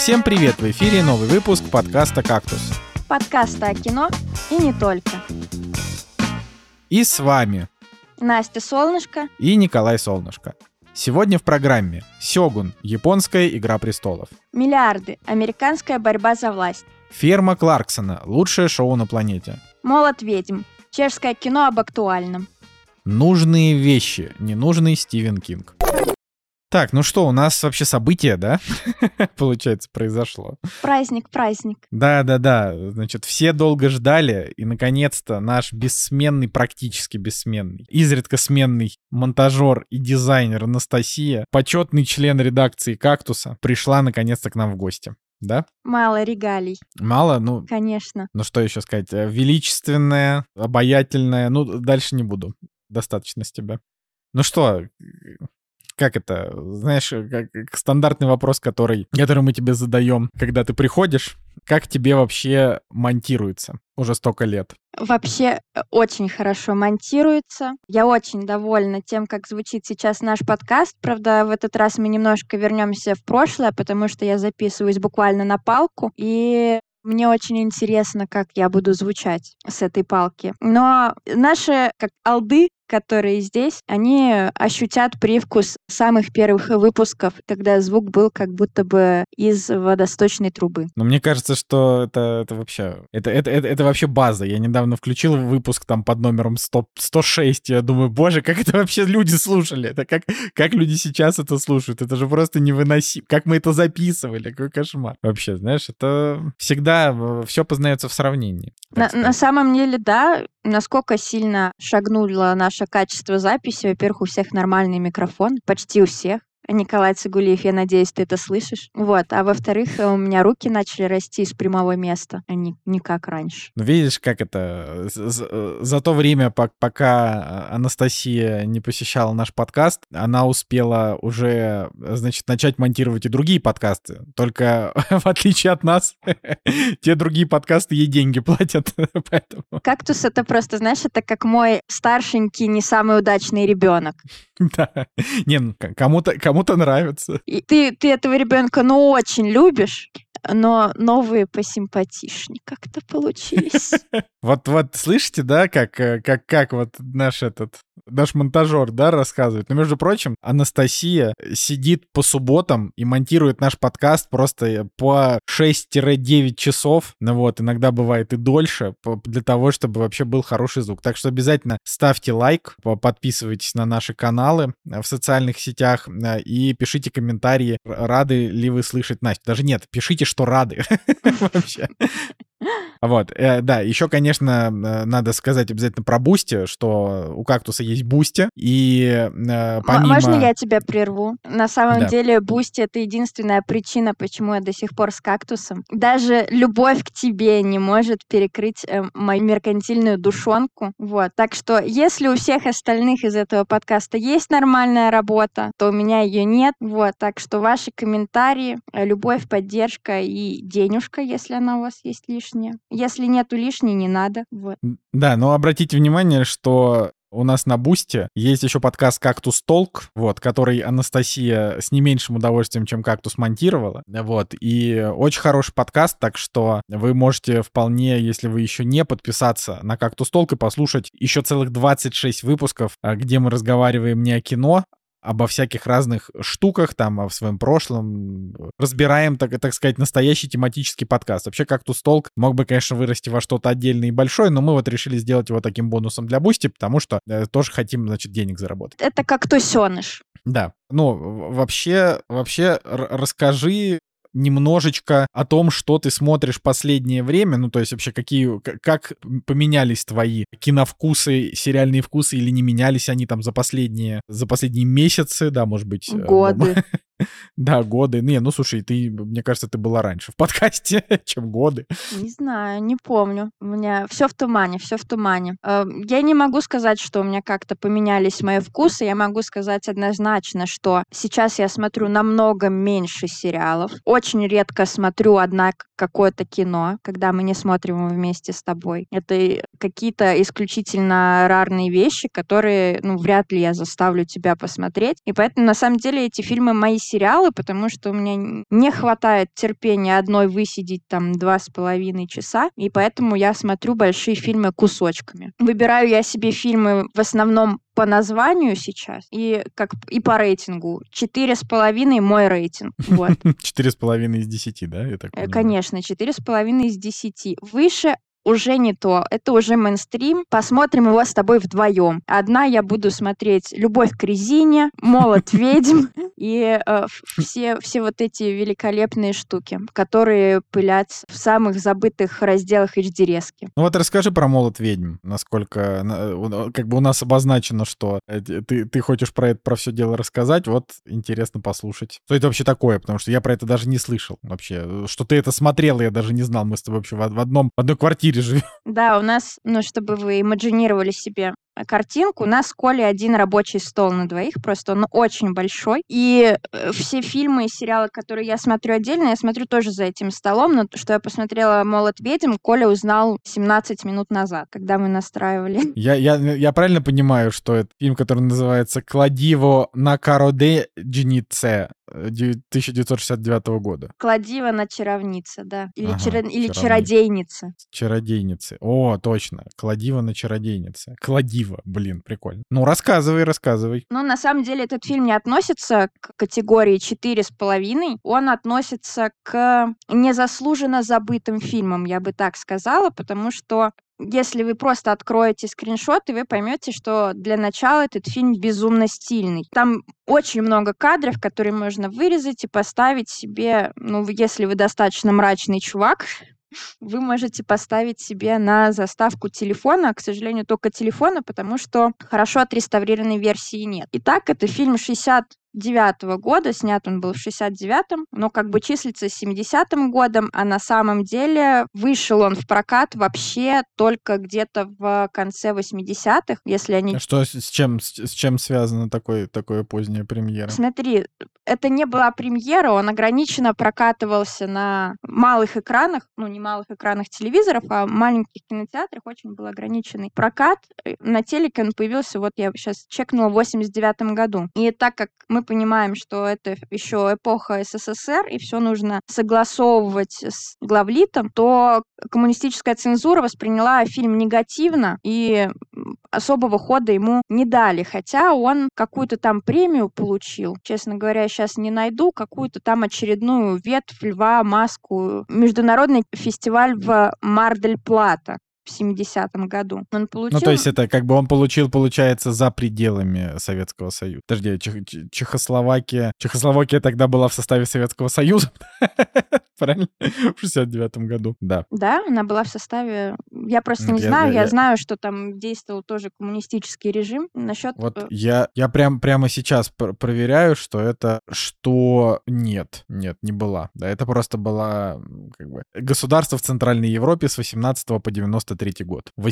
Всем привет! В эфире новый выпуск подкаста «Кактус». Подкаста о кино и не только. И с вами Настя Солнышко и Николай Солнышко. Сегодня в программе «Сёгун. Японская игра престолов». «Миллиарды. Американская борьба за власть». «Ферма Кларксона. Лучшее шоу на планете». «Молот ведьм. Чешское кино об актуальном». «Нужные вещи. Ненужный Стивен Кинг». Так, ну что, у нас вообще событие, да? Получается, произошло. Праздник. Да. Значит, все долго ждали, и, наконец-то, наш бессменный, практически бессменный, изредка сменный монтажер и дизайнер Анастасия, почетный член редакции «Кактуса», пришла, наконец-то, к нам в гости. Да? Мало регалий. Мало? Ну, конечно. Ну, что еще сказать? Величественная, обаятельная. Ну, дальше не буду. Достаточно с тебя. Ну что... Как это, знаешь, как стандартный вопрос, который мы тебе задаем, когда ты приходишь, как тебе вообще монтируется уже столько лет? Вообще очень хорошо монтируется. Я очень довольна тем, как звучит сейчас наш подкаст. Правда, в этот раз мы немножко вернемся в прошлое, потому что я записываюсь буквально на палку, и мне очень интересно, как я буду звучать с этой палки. Но наши, как алды, которые здесь, они ощутят привкус самых первых выпусков, когда звук был как будто бы из водосточной трубы. Но мне кажется, что это вообще... Это вообще база. Я недавно включил выпуск там под номером 106, и я думаю, боже, как это вообще люди слушали? Это как люди сейчас это слушают? Это же просто невыносимо. Как мы это записывали? Какой кошмар. Вообще, знаешь, это всегда все познается в сравнении. На самом деле, да, насколько сильно шагнуло наше качество записи. Во-первых, у всех нормальный микрофон, почти у всех. Николай Цигулиев, я надеюсь, ты это слышишь. Вот. А во-вторых, у меня руки начали расти из прямого места, а не как раньше. Ну, видишь, как это... За то время, пока Анастасия не посещала наш подкаст, она успела уже, значит, начать монтировать и другие подкасты. Только в отличие от нас, те другие подкасты ей деньги платят. Поэтому... «Кактус» — это просто, знаешь, это как мой старшенький, не самый удачный ребенок. Да. Не, кому-то нравится. И ты этого ребенка, очень любишь, но новые посимпатичнее как-то получились. Вот слышите, да, как вот наш монтажер, да, рассказывает. Но, между прочим, Анастасия сидит по субботам и монтирует наш подкаст просто по 6-9 часов. Ну вот, иногда бывает и дольше, для того, чтобы вообще был хороший звук. Так что обязательно ставьте лайк, подписывайтесь на наши каналы в социальных сетях и пишите комментарии, рады ли вы слышать Настю. Даже нет, пишите, что рады вообще. Вот, да, еще, конечно, надо сказать обязательно про Бусти, что у «Кактуса» есть Бусти, и помимо... Можно я тебя прерву? На самом деле Бусти — это единственная причина, почему я до сих пор с «Кактусом». Даже любовь к тебе не может перекрыть мою меркантильную душонку. Вот, так что если у всех остальных из этого подкаста есть нормальная работа, то у меня ее нет. Вот, так что ваши комментарии, любовь, поддержка и денежка, если она у вас есть лишняя. Если нету лишней, не надо. Вот. Да, но обратите внимание, что у нас на Бусте есть еще подкаст «Кактус Толк», вот, который Анастасия с не меньшим удовольствием, чем «Кактус», монтировала. Вот, и очень хороший подкаст, так что вы можете вполне, если вы еще не, подписаться на «Кактус Толк» и послушать еще целых 26 выпусков, где мы разговариваем не о кино, обо всяких разных штуках, там, в своем прошлом. Разбираем, так сказать, настоящий тематический подкаст. Вообще, «Кактус Толк» мог бы, конечно, вырасти во что-то отдельное и большое, но мы вот решили сделать его таким бонусом для Бусти, потому что тоже хотим, значит, денег заработать. Это «Кактусёныш». Да. Ну, вообще, расскажи немножечко о том, что ты смотришь в последнее время, ну, то есть вообще как поменялись твои киновкусы, сериальные вкусы, или не менялись они там за последние месяцы, да, может быть... Годы. Да, годы. Ну, слушай, мне кажется, ты была раньше в подкасте, чем годы. Не знаю, не помню. У меня все в тумане. Я не могу сказать, что у меня как-то поменялись мои вкусы. Я могу сказать однозначно, что сейчас я смотрю намного меньше сериалов. Очень редко смотрю какое-то кино, когда мы не смотрим его вместе с тобой. Это какие-то исключительно рарные вещи, которые, вряд ли я заставлю тебя посмотреть. И поэтому, на самом деле, эти фильмы мои сериалы, потому что у меня не хватает терпения одной высидеть там 2,5 часа, и поэтому я смотрю большие фильмы кусочками. Выбираю я себе фильмы в основном по названию сейчас и по рейтингу. 4,5 мой рейтинг. Вот. 4,5 из 10, да, я так понимаю? Конечно, 4,5 из 10. Выше уже не то. Это уже мейнстрим. Посмотрим его с тобой вдвоем. Одна я буду смотреть «Любовь к резине», «Молот ведьм» и все вот эти великолепные штуки, которые пылят в самых забытых разделах HD-резки. Ну вот расскажи про «Молот ведьм», насколько как бы у нас обозначено, что ты хочешь про все дело рассказать, вот интересно послушать. Что это вообще такое, потому что я про это даже не слышал вообще. Что ты это смотрела, я даже не знал. Мы с тобой вообще в одной квартире живем. Да, у нас, чтобы вы имаджинировали себе картинку, у нас с Колей один рабочий стол на двоих, просто он очень большой. И все фильмы и сериалы, которые я смотрю отдельно, я смотрю тоже за этим столом, но что я посмотрела «Молот ведьм», Коля узнал 17 минут назад, когда мы настраивали. Я правильно понимаю, что это фильм, который называется «Кладиво на чародейнице» 1969 года? «Кладиво на чаровнице», да. Или чародейница. «Чародейница». Чародейницы. О, точно. «Кладиво на чародейнице». Кладиво, блин, прикольно. Ну, рассказывай. Ну, на самом деле, этот фильм не относится к категории 4,5. Он относится к незаслуженно забытым фильмам, я бы так сказала, потому что если вы просто откроете скриншоты, вы поймете, что для начала этот фильм безумно стильный. Там очень много кадров, которые можно вырезать и поставить себе, если вы достаточно мрачный чувак, вы можете поставить себе на заставку телефона, к сожалению, только телефона, потому что хорошо отреставрированной версии нет. Итак, это фильм 69-го года, снят он был в 69-м, но как бы числится 70-м годом, а на самом деле вышел он в прокат вообще только где-то в конце 80-х, если они... Что с чем связана такое поздняя премьера? Смотри, это не была премьера, он ограниченно прокатывался на малых экранах, не малых экранах телевизоров, а в маленьких кинотеатрах очень был ограниченный прокат. На телеке он появился, вот я сейчас чекнула, в 89-м году. И так как мы понимаем, что это еще эпоха СССР, и все нужно согласовывать с главлитом, то коммунистическая цензура восприняла фильм негативно, и особого хода ему не дали, хотя он какую-то там премию получил. Честно говоря, сейчас не найду, какую-то там очередную ветвь «Льва», «Маску». Международный фестиваль в Мар-дель-Плата в 70-м году. Он получил... Ну, то есть это как бы он получил, получается, за пределами Советского Союза. Подожди, Чехословакия тогда была в составе Советского Союза? Правильно? В 69-м году, да. Да, она была в составе... Я просто не знаю, я знаю, что там действовал тоже коммунистический режим. Насчет... Вот я прямо сейчас проверяю, что нет, не была. Да, это просто была как бы государство в Центральной Европе с 18 по 93 год. В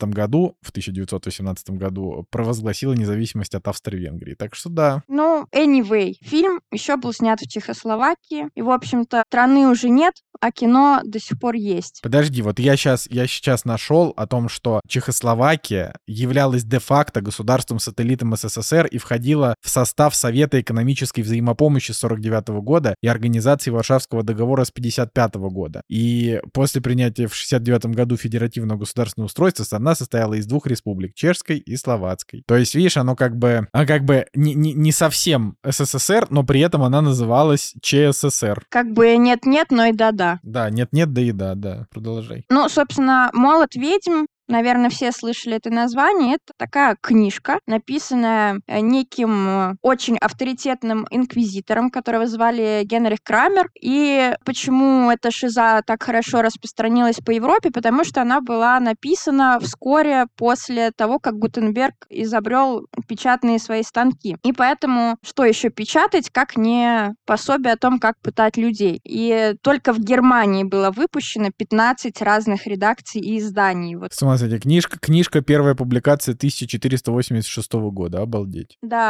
1918 году провозгласила независимость от Австро-Венгрии. Так что да. Ну, anyway, фильм еще был снят в Чехословакии. И, в общем-то, страны уже нет, а кино до сих пор есть. Подожди, вот я сейчас нашел о том, что Чехословакия являлась де-факто государством-сателлитом СССР и входила в состав Совета экономической взаимопомощи с 49 года и Организации Варшавского договора с 55 года. И после принятия в 69 году федеративного государственного устройства страна состояла из двух республик — чешской и словацкой. То есть, видишь, оно как бы не совсем СССР, но при этом она называлась ЧССР. Как бы нет-нет, но и да-да. Да, нет-нет, да и да, продолжай. Ну, собственно, «Молот ведьм», наверное, все слышали это название. Это такая книжка, написанная неким очень авторитетным инквизитором, которого звали Генрих Крамер. И почему эта шиза так хорошо распространилась по Европе? Потому что она была написана вскоре после того, как Гутенберг изобрел печатные свои станки. И поэтому что еще печатать, как не пособие о том, как пытать людей. И только в Германии было выпущено 15 разных редакций и изданий. Вот. Кстати, книжка, первая публикация 1486 года, обалдеть. Да,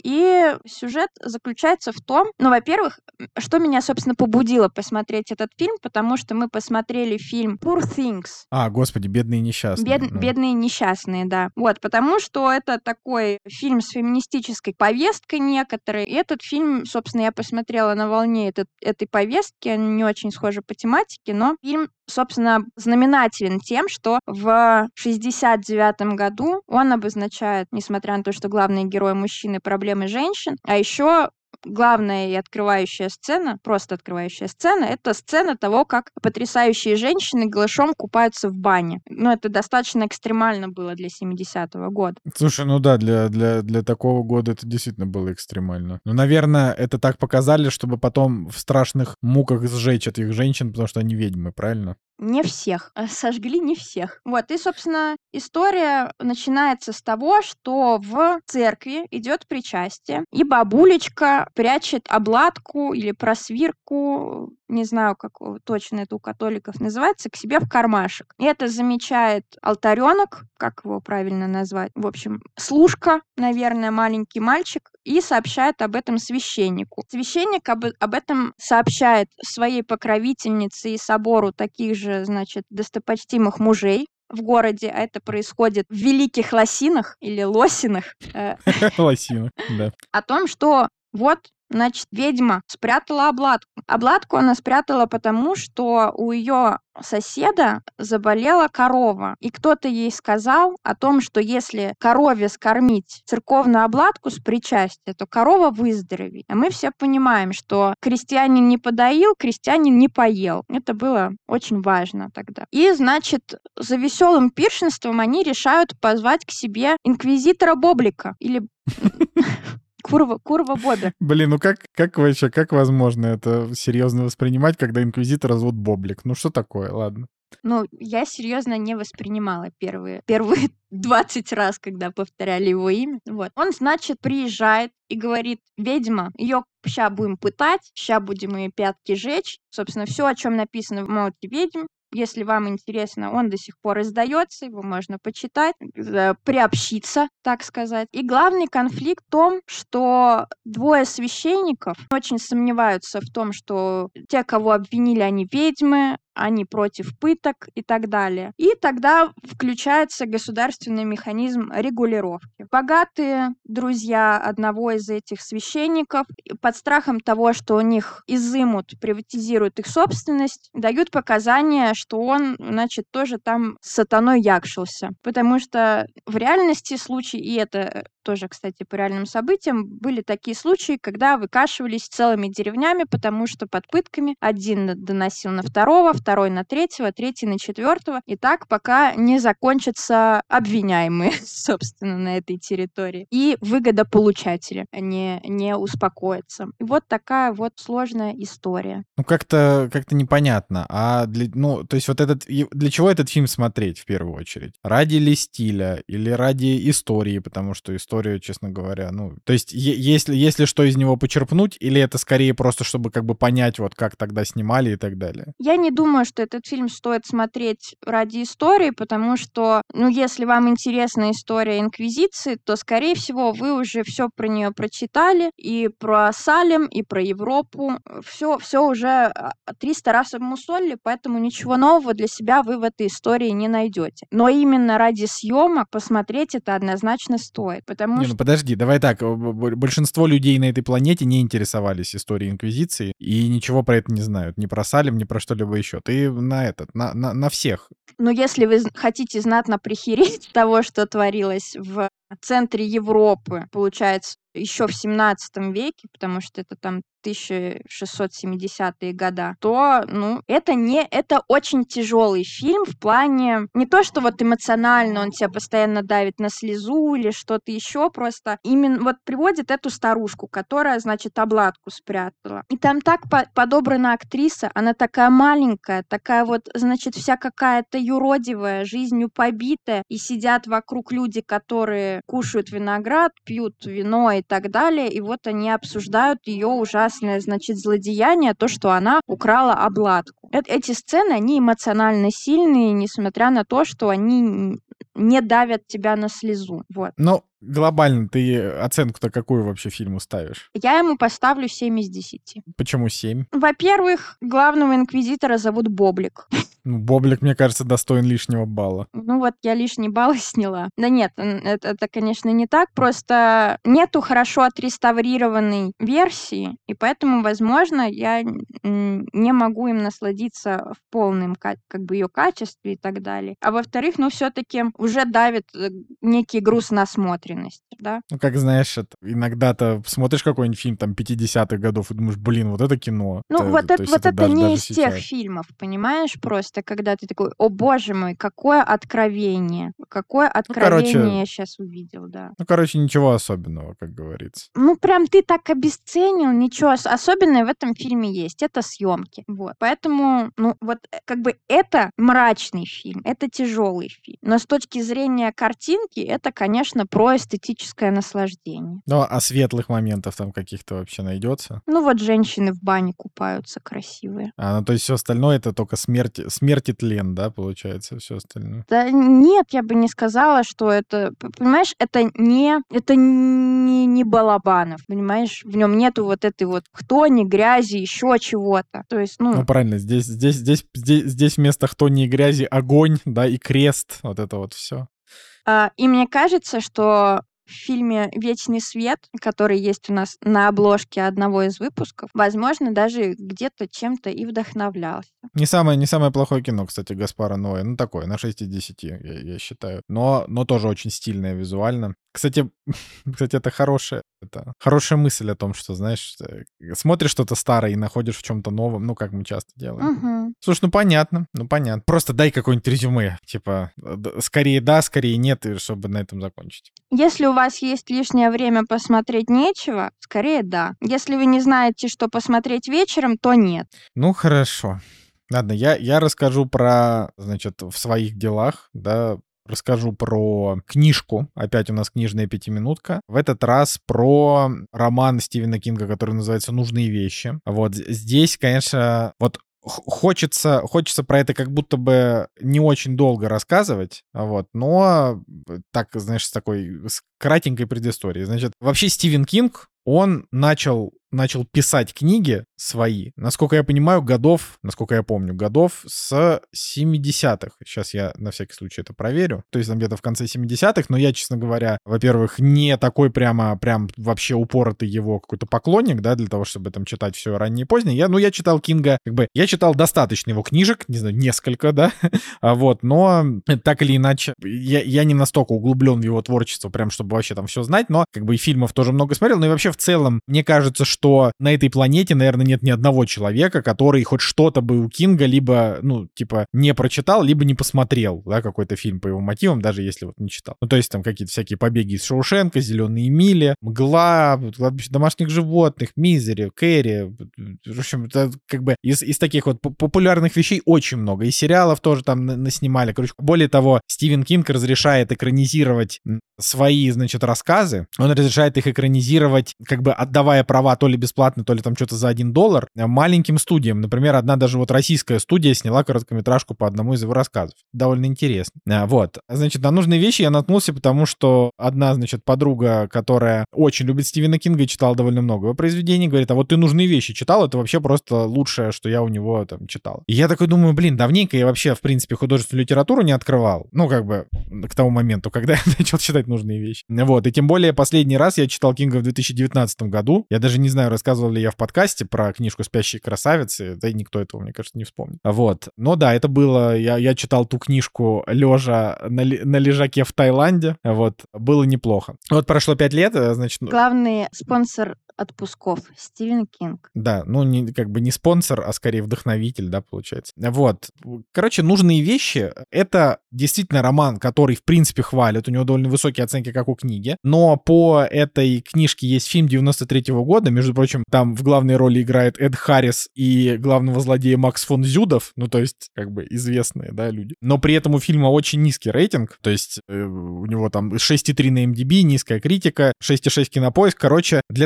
И сюжет заключается в том, ну, во-первых, что меня, собственно, побудило посмотреть этот фильм, потому что мы посмотрели фильм Poor Things. Господи, бедные несчастные. Бедные несчастные, да. Вот, потому что это такой фильм с феминистической повесткой некоторой. И этот фильм, собственно, я посмотрела на волне этой повестки, они не очень схожи по тематике, но фильм, собственно, знаменателен тем, что в 69-м году он обозначает, несмотря на то, что главные герои мужчины, проблемы женщин, а еще главная и открывающая сцена, просто открывающая сцена, это сцена того, как потрясающие женщины голышом купаются в бане. Ну, это достаточно экстремально было для 70-го года. Слушай, ну да, для такого года это действительно было экстремально. Ну, наверное, это так показали, чтобы потом в страшных муках сжечь этих женщин, потому что они ведьмы, правильно? Не всех. Сожгли не всех. Вот, и, собственно, история начинается с того, что в церкви идет причастие, и бабулечка прячет обладку или просвирку, не знаю, как точно это у католиков называется, к себе в кармашек. И это замечает алтаренок, как его правильно назвать, в общем, служка, наверное, маленький мальчик, и сообщает об этом священнику. Священник об этом сообщает своей покровительнице и собору таких же, значит, достопочтимых мужей в городе, а это происходит в Великих Лосинах или Лосинах. Лосинах, да. О том, что вот, значит, ведьма спрятала обладку. Обладку она спрятала потому, что у ее соседа заболела корова. И кто-то ей сказал о том, что если корове скормить церковную обладку с причастия, то корова выздоровеет. А мы все понимаем, что крестьянин не подоил, крестьянин не поел. Это было очень важно тогда. И, значит, за веселым пиршенством они решают позвать к себе инквизитора Боблика или... Курва Бобер. Блин, ну как вообще, как возможно это серьезно воспринимать, когда инквизитора зовут Боблик? Ну что такое, ладно. Ну, я серьезно не воспринимала первые 20 раз, когда повторяли его имя. Вот. Он, значит, приезжает и говорит: ведьма, ее ща будем пытать, ща будем ее пятки жечь. Собственно, все, о чем написано в «Молоте ведьм». Если вам интересно, он до сих пор издается, его можно почитать, приобщиться, так сказать. И главный конфликт в том, что двое священников очень сомневаются в том, что те, кого обвинили, они ведьмы, они против пыток и так далее. И тогда включается государственный механизм регулировки. Богатые друзья одного из этих священников под страхом того, что у них изымут, приватизируют их собственность, дают показания, что он, значит, тоже там с сатаной якшился. Потому что в реальности случаи, и это тоже, кстати, по реальным событиям, были такие случаи, когда выкашивались целыми деревнями, потому что под пытками один доносил на второго, второй на третьего, третий на четвертого, и так пока не закончатся обвиняемые, собственно, на этой территории. И выгодополучатели не успокоятся. И вот такая вот сложная история. Ну, как-то непонятно. То есть вот для чего этот фильм смотреть в первую очередь? Ради ли стиля или ради истории? Потому что историю, честно говоря, то есть если что из него почерпнуть, или это скорее просто, чтобы как бы понять, вот как тогда снимали и так далее? Я не думаю, что этот фильм стоит смотреть ради истории, потому что, если вам интересна история Инквизиции, то, скорее всего, вы уже все про нее прочитали, и про Салем, и про Европу. Все уже 300 раз обмусолили, поэтому ничего нового для себя вы в этой истории не найдете. Но именно ради съемок посмотреть это однозначно стоит, потому что... подожди, давай так. Большинство людей на этой планете не интересовались историей Инквизиции и ничего про это не знают. Ни про Салем, ни про что-либо еще. Ты на всех. Но если вы хотите знатно прихереть того, что творилось в центре Европы, получается, еще в 17 веке, потому что это там 1670-е года, то, это очень тяжелый фильм в плане не то, что вот эмоционально он тебя постоянно давит на слезу или что-то еще, просто именно вот приводит эту старушку, которая, значит, обладку спрятала. И там так подобрана актриса, она такая маленькая, такая вот, значит, вся какая-то юродивая, жизнью побитая, и сидят вокруг люди, которые кушают виноград, пьют вино и так далее, и вот они обсуждают ее ужасное, значит, злодеяние, то, что она украла обладку. Эти сцены, они эмоционально сильные, несмотря на то, что они не давят тебя на слезу. Вот. глобально ты оценку-то какую вообще фильму ставишь? Я ему поставлю 7 из 10. Почему 7? Во-первых, главного инквизитора зовут Боблик. Ну, Боблик, мне кажется, достоин лишнего балла. Ну вот я лишний балл сняла. Да нет, это, конечно, не так. Просто нету хорошо отреставрированной версии, и поэтому, возможно, я не могу им насладиться в полном как бы ее качестве и так далее. А во-вторых, ну все-таки уже давит некий груз насмотренности, да? Ну, как знаешь, иногда-то смотришь какой-нибудь фильм там 50-х годов и думаешь, блин, вот это кино. Ну, вот то есть это даже не из сейчас. тех фильмов, понимаешь, просто когда ты такой, о боже мой, какое откровение я сейчас увидел, да. Ну, короче, ничего особенного, как говорится. Ну, прям ты так обесценил, ничего особенного в этом фильме есть, это съемки, вот. Поэтому, ну, вот как бы это мрачный фильм, это тяжелый фильм, но с точки зрения картинки это, конечно, про эстетическое наслаждение. Ну, а светлых моментов там каких-то вообще найдется? Ну, вот женщины в бане купаются красивые. Ну, то есть все остальное это только смерть и тлен, да, получается, все остальное? Да нет, я бы не сказала, что это, понимаешь, это не Балабанов, понимаешь, в нем нету вот этой вот хтони, грязи, еще чего-то. То есть, Ну, правильно, здесь вместо хтони и грязи огонь, да, и крест, вот это вот все. И мне кажется, что в фильме «Вечный свет», который есть у нас на обложке одного из выпусков, возможно, даже где-то чем-то и вдохновлялся. Не самое плохое кино, кстати, Гаспара Ноэ. Ну, такое, на 6 из 10, я считаю. Но тоже очень стильное визуально. Кстати, это хорошая мысль о том, что, знаешь, смотришь что-то старое и находишь в чем-то новом, ну, как мы часто делаем. Угу. Слушай, ну, понятно. Просто дай какое-нибудь резюме, типа, скорее да, скорее нет, и чтобы на этом закончить. Если у вас есть лишнее время посмотреть нечего, скорее да. Если вы не знаете, что посмотреть вечером, то нет. Ну, хорошо. Ладно, я расскажу значит, в своих делах, да, расскажу про книжку. Опять у нас книжная пятиминутка. В этот раз про роман Стивена Кинга, который называется «Нужные вещи». Вот здесь, конечно, вот хочется про это как будто бы не очень долго рассказывать, вот, но так, знаешь, с кратенькой предысторией. Значит, вообще Стивен Кинг, он начал писать книги свои, насколько я помню, годов с 70-х. Сейчас я на всякий случай это проверю. То есть там где-то в конце 70-х, но я, честно говоря, во-первых, не такой прям вообще упоротый его какой-то поклонник, да, для того, чтобы там читать все раннее и позднее. Я читал Кинга, я читал достаточно его книжек, не знаю, несколько, да, вот, но так или иначе, я не настолько углублен в его творчество, прям чтобы вообще там все знать, но как бы и фильмов тоже много смотрел, но и вообще в целом, мне кажется, что на этой планете, наверное, нет ни одного человека, который хоть что-то бы у Кинга либо, не прочитал, либо не посмотрел, да, какой-то фильм по его мотивам, даже если вот не читал. Ну, то есть там какие-то всякие «Побеги из Шоушенка», «Зеленые мили», «Мгла», «Кладбище домашних животных», «Мизери», «Кэрри». В общем, это как бы из таких вот популярных вещей очень много. И сериалов тоже там наснимали. Короче, более того, Стивен Кинг разрешает экранизировать свои, значит, рассказы. Он разрешает их экранизировать, как бы отдавая права то ли бесплатно, то ли там что-то за $1 маленьким студиям. Например, одна даже вот российская студия сняла короткометражку по одному из его рассказов. Довольно интересно. Вот. Значит, на нужные вещи я наткнулся, потому что одна, значит, подруга, которая очень любит Стивена Кинга и читала довольно много его произведений, говорит, а вот ты «Нужные вещи» читал? Это вообще просто лучшее, что я у него там читал. И я такой думаю, давненько я вообще, в принципе, художественную литературу не открывал. Ну, как бы, к тому моменту, когда я начал читать «Нужные вещи». Вот. И тем более последний раз я читал Кинга в 2019 году. Я даже не знаю, рассказывал ли я в подкасте про книжку «Спящие красавицы». Да и никто этого, мне кажется, не вспомнит. Вот. Но да, это было... Я читал ту книжку лежа на лежаке в Таиланде. Вот. Было неплохо. Вот прошло 5 лет, значит... Главный спонсор отпусков Стивен Кинг. Да, как бы не спонсор, а скорее вдохновитель, да, получается. Вот. Короче, «Нужные вещи» — это действительно роман, который, в принципе, хвалят. У него довольно высокие оценки, как у книги. Но по этой книжке есть фильм 93-го года. Между прочим, там в главной роли играет Эд Харрис и главного злодея Макс фон Зюдов. Ну, то есть, как бы известные, да, люди. Но при этом у фильма очень низкий рейтинг. То есть, у него там 6,3 на MDB, низкая критика, 6,6 Кинопоиск. Короче, для такой книги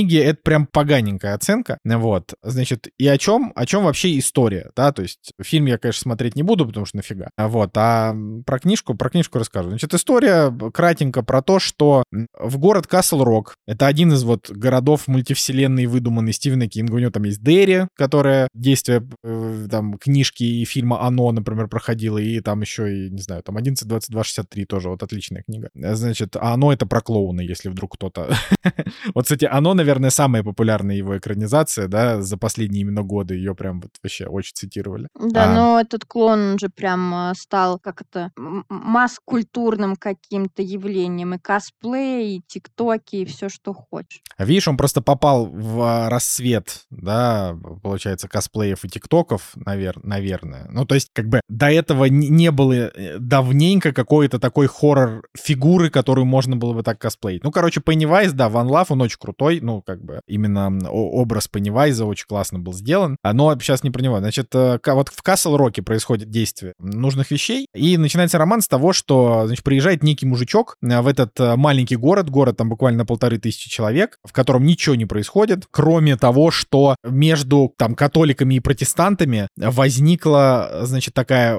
книги это прям поганенькая оценка, вот, значит, и о чем вообще история, да, то есть фильм я, конечно, смотреть не буду, потому что нафига, вот, а про книжку расскажу. Значит, история кратенько про то, что в город Касл-Рок, это один из вот городов мультивселенной выдуманной Стивена Кинга, у него там есть Дерри, которая действие там книжки и фильма «Оно», например, проходила, и там еще, и, не знаю, там 11-22-63 тоже вот отличная книга. Значит, а «Оно» — это про клоуна, если вдруг кто-то... Вот, кстати, «Оно», наверное, самая популярная его экранизация, да, за последние именно годы, ее прям вот вообще очень цитировали. Да, но этот клоун, он же прям стал, как это, масс-культурным каким-то явлением, и косплей, и тиктоки, и все, что хочешь. Видишь, он просто попал в рассвет, да, получается, косплеев и тиктоков, наверное. Ну, то есть, как бы, до этого не было давненько какой-то такой хоррор-фигуры, которую можно было бы так косплеить. Ну, короче, Пеннивайз, да, Ван Лав, он очень крутой, ну, как бы, именно образ Пеннивайза очень классно был сделан. Но сейчас не про него. Значит, вот в Касл-Роке происходит действие нужных вещей, и начинается роман с того, что, значит, приезжает некий мужичок в этот маленький город там буквально 1500 человек, в котором ничего не происходит, кроме того, что между там католиками и протестантами возникла, значит, такая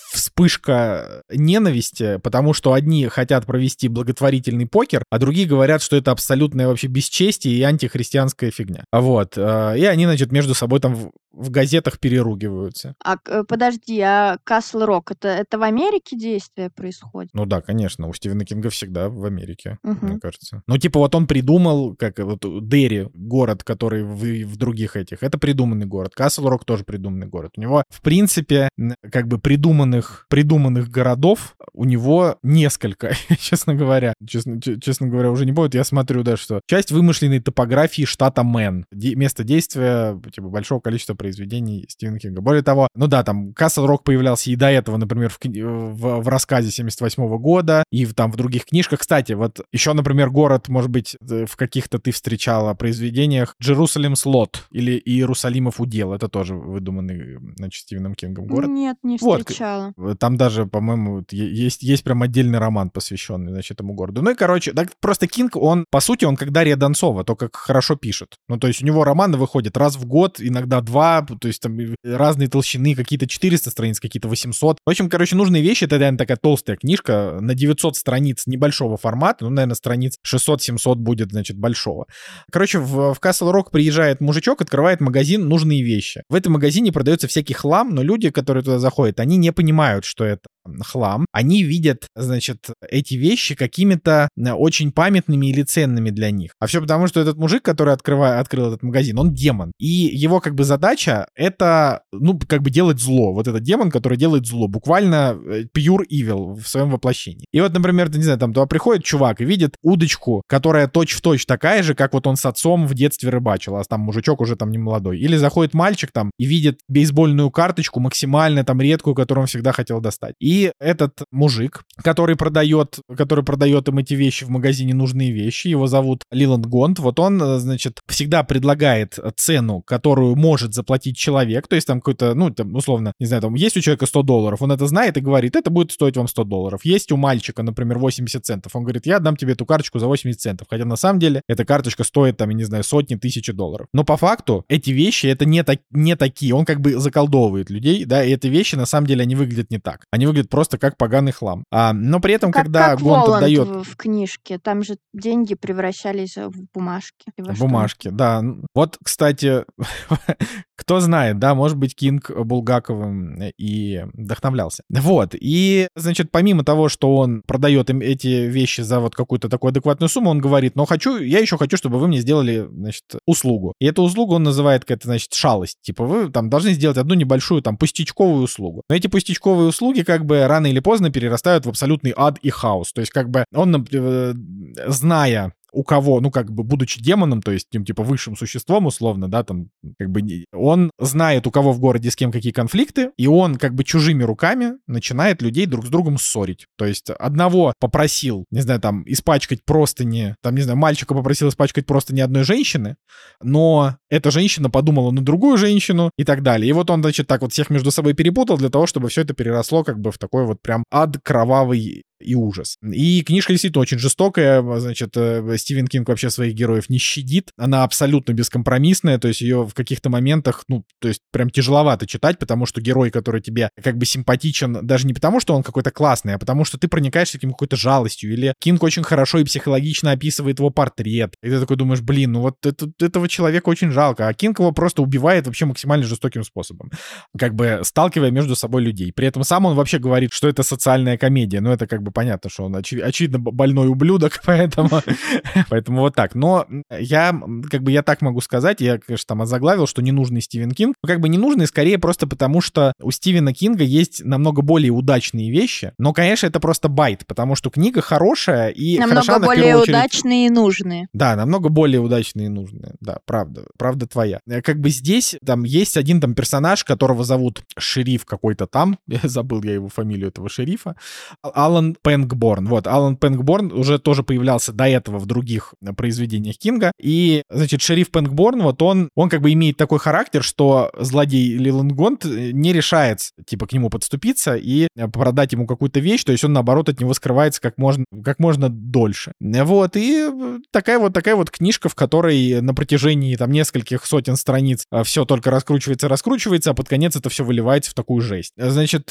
вспышка ненависти, потому что одни хотят провести благотворительный покер, а другие говорят, что это абсолютное вообще бесчестие и антихристианская фигня. Вот. И они, значит, между собой там в газетах переругиваются. Подожди, а Касл-Рок, это в Америке действие происходит? Ну да, конечно, у Стивена Кинга всегда в Америке, мне кажется. Ну, типа, вот он придумал, как вот Дерри, город, который в других этих, это придуманный город. Касл-Рок тоже придуманный город. У него, в принципе, как бы придуманных городов у него несколько, честно говоря. Честно говоря, уже не будет. Я смотрю, да, что часть вымышленной топографии штата Мэн. Место действия, типа, большого количества произведений Стивена Кинга. Более того, ну да, там Касл-Рок появлялся и до этого, например, в рассказе 78 года, и там в других книжках. Кстати, вот еще, например, город, может быть, в каких-то ты встречала произведениях Джерусалим's Lot или Иерусалимов удел. Это тоже выдуманный, значит, Стивеном Кингом город. Нет, не встречала. Вот, там даже, по-моему, есть прям отдельный роман, посвященный, значит, этому городу. Ну и, короче, так просто Кинг, он, по сути, он как Дарья Донцова, только хорошо пишет. Ну, то есть у него романы выходят раз в год, иногда два, то есть там разные толщины, какие-то 400 страниц, какие-то 800. В общем, короче, нужные вещи, это реально такая толстая книжка на 900 страниц небольшого формата, ну, наверное, страниц 600-700 будет, значит, большого. Короче, в Касл-Рок приезжает мужичок, открывает магазин «Нужные вещи». В этом магазине продается всякий хлам, но люди, которые туда заходят, они не понимают, что это хлам. Они видят, значит, эти вещи какими-то очень памятными или ценными для них. А все потому, что этот мужик, который открыл этот магазин, он демон. И его как бы задача — это, ну, как бы делать зло. Вот этот демон, который делает зло. Буквально pure evil в своем воплощении. И вот, например, ты не знаю, там туда приходит чувак и видит удочку, которая точь-в-точь такая же, как вот он с отцом в детстве рыбачил, а там мужичок уже там не молодой. Или заходит мальчик там и видит бейсбольную карточку, максимально там редкую, которую он всегда хотел достать. И этот мужик, который продает им эти вещи в магазине «Нужные вещи», его зовут Лиланд Гонт, вот он, значит, всегда предлагает цену, которую может заплатить человек, то есть там какой-то, ну, там, условно, не знаю, там есть у человека $100, он это знает и говорит, это будет стоить вам $100. Есть у мальчика, например, 80 центов, он говорит, я отдам тебе эту карточку за 80 центов, хотя на самом деле эта карточка стоит, там, я не знаю, сотни тысяч долларов. Но по факту эти вещи, это не такие, он как бы заколдовывает людей, да, и эти вещи, на самом деле, они выглядят не так. Они выглядят просто как поганый хлам. Но при этом, когда Гонт отдает... в книжке, там же деньги превращались в бумажки. В бумажки, да. Вот, кстати, кто знает, да, может быть, Кинг Булгаковым и вдохновлялся. Вот, и, значит, помимо того, что он продает им эти вещи за вот какую-то такую адекватную сумму, он говорит, но я еще хочу, чтобы вы мне сделали, значит, услугу. И эту услугу он называет какая-то, значит, шалость. Типа, вы там должны сделать одну небольшую там пустячковую услугу. Но эти пустячковые услуги как бы рано или поздно перерастают в абсолютный ад и хаос. То есть как бы он, зная у кого, ну, как бы, будучи демоном, то есть, типа, высшим существом, условно, да, там, как бы, он знает, у кого в городе с кем какие конфликты, и он, как бы, чужими руками начинает людей друг с другом ссорить. То есть, одного попросил, не знаю, там, испачкать простыни, там, не знаю, мальчика попросил испачкать простыни одной женщины, но эта женщина подумала на другую женщину и так далее. И вот он, значит, так вот всех между собой перепутал для того, чтобы все это переросло, как бы, в такой вот прям ад кровавый и ужас. И книжка действительно очень жестокая, значит, Стивен Кинг вообще своих героев не щадит, она абсолютно бескомпромиссная, то есть ее в каких-то моментах, ну, то есть прям тяжеловато читать, потому что герой, который тебе как бы симпатичен, даже не потому, что он какой-то классный, а потому что ты проникаешься к нему какой-то жалостью, или Кинг очень хорошо и психологично описывает его портрет, и ты такой думаешь, блин, ну вот этого человека очень жалко, а Кинг его просто убивает вообще максимально жестоким способом, как бы сталкивая между собой людей. При этом сам он вообще говорит, что это социальная комедия, но это как бы понятно, что он очевидно больной ублюдок, поэтому вот так. Но я так могу сказать, я, конечно, там озаглавил, что ненужный Стивен Кинг, но как бы ненужный скорее просто потому, что у Стивена Кинга есть намного более удачные вещи, но, конечно, это просто байт, потому что книга хорошая и намного более удачные и нужные. Да, намного более удачные и нужные, да, правда твоя. Как бы здесь там есть один там персонаж, которого зовут шериф какой-то там, забыл я его фамилию этого шерифа, Алан Пэнгборн. Вот, Алан Пэнгборн уже тоже появлялся до этого в других произведениях Кинга, и, значит, шериф Пэнгборн, вот он как бы имеет такой характер, что злодей Лиланд Гонт не решается, типа, к нему подступиться и продать ему какую-то вещь, то есть он, наоборот, от него скрывается как можно дольше. Вот, и такая вот книжка, в которой на протяжении там нескольких сотен страниц все только раскручивается, а под конец это все выливается в такую жесть. Значит,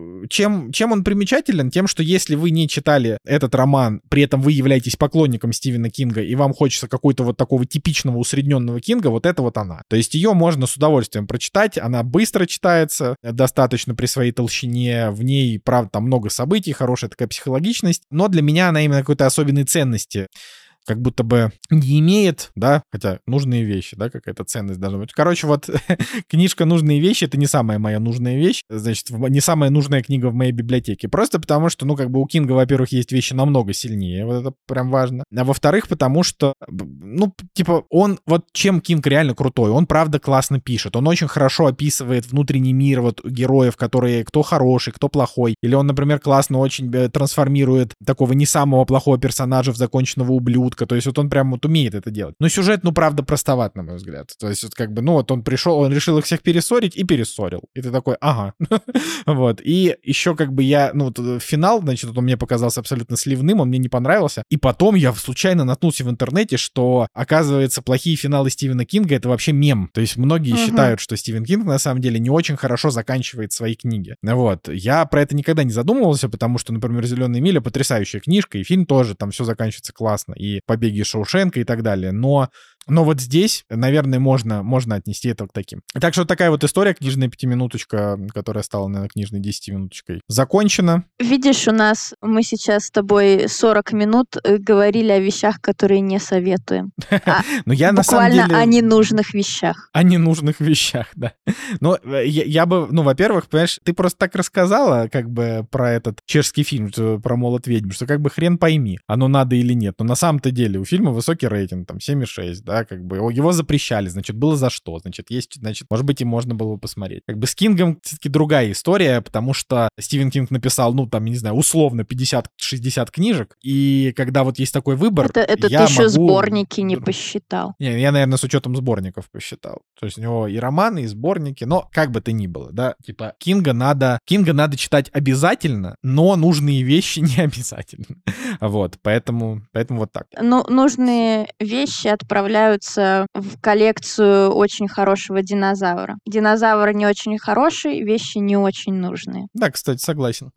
чем он примечателен? Тем, что если вы не читали этот роман, при этом вы являетесь поклонником Стивена Кинга, и вам хочется какой-то вот такого типичного усредненного Кинга, вот это вот она. То есть ее можно с удовольствием прочитать, она быстро читается, достаточно при своей толщине, в ней, правда, там много событий, хорошая такая психологичность, но для меня она именно какой-то особенной ценности как будто бы не имеет, да, хотя нужные вещи, да, какая-то ценность должна быть. Короче, вот книжка «Нужные вещи» — это не самая моя нужная вещь, значит, не самая нужная книга в моей библиотеке, просто потому что, ну, как бы у Кинга, во-первых, есть вещи намного сильнее, вот это прям важно, а во-вторых, потому что, ну, типа, он, вот чем Кинг реально крутой, он, правда, классно пишет, он очень хорошо описывает внутренний мир вот героев, которые, кто хороший, кто плохой, или он, например, классно очень трансформирует такого не самого плохого персонажа в законченного ублюдка. То есть вот он прям вот умеет это делать. Но сюжет, ну, правда, простоват, на мой взгляд. То есть вот как бы, ну, вот он пришел, он решил их всех перессорить и перессорил. И ты такой, ага. Вот. И еще как бы вот финал, значит, вот он мне показался абсолютно сливным, он мне не понравился. И потом я случайно наткнулся в интернете, что, оказывается, плохие финалы Стивена Кинга — это вообще мем. То есть многие считают, что Стивен Кинг на самом деле не очень хорошо заканчивает свои книги. Вот. Я про это никогда не задумывался, потому что, например, «Зеленая миля» — потрясающая книжка, и фильм тоже, там все заканчивается классно. И «Побеги из Шоушенка» и так далее. Но вот здесь, наверное, можно отнести это к таким. Так что такая вот история, книжная 5-минуточка, которая стала, наверное, книжной 10-минуточкой, закончена. Видишь, мы сейчас с тобой 40 минут говорили о вещах, которые не советуем. Но я на самом деле... Буквально о ненужных вещах. О ненужных вещах, да. Но я бы, ну, во-первых, понимаешь, ты просто так рассказала, как бы, про этот чешский фильм, про «Молот ведьм», что как бы хрен пойми, оно надо или нет. Но на самом-то деле у фильма высокий рейтинг, там, 7,6, да, как бы его запрещали, значит, было за что, значит, может быть, и можно было бы посмотреть. Как бы с Кингом все-таки другая история, потому что Стивен Кинг написал, ну, там, не знаю, условно 50-60 книжек, и когда вот есть такой выбор, это ты еще сборники не посчитал. Не, я, наверное, с учетом сборников посчитал. То есть у него и романы, и сборники, но как бы то ни было, да, типа, Кинга надо читать обязательно, но нужные вещи не обязательно. Вот, поэтому вот так. Ну, нужные вещи отправляются в коллекцию очень хорошего динозавра. Динозавр не очень хороший, вещи не очень нужные. Да, кстати, согласен.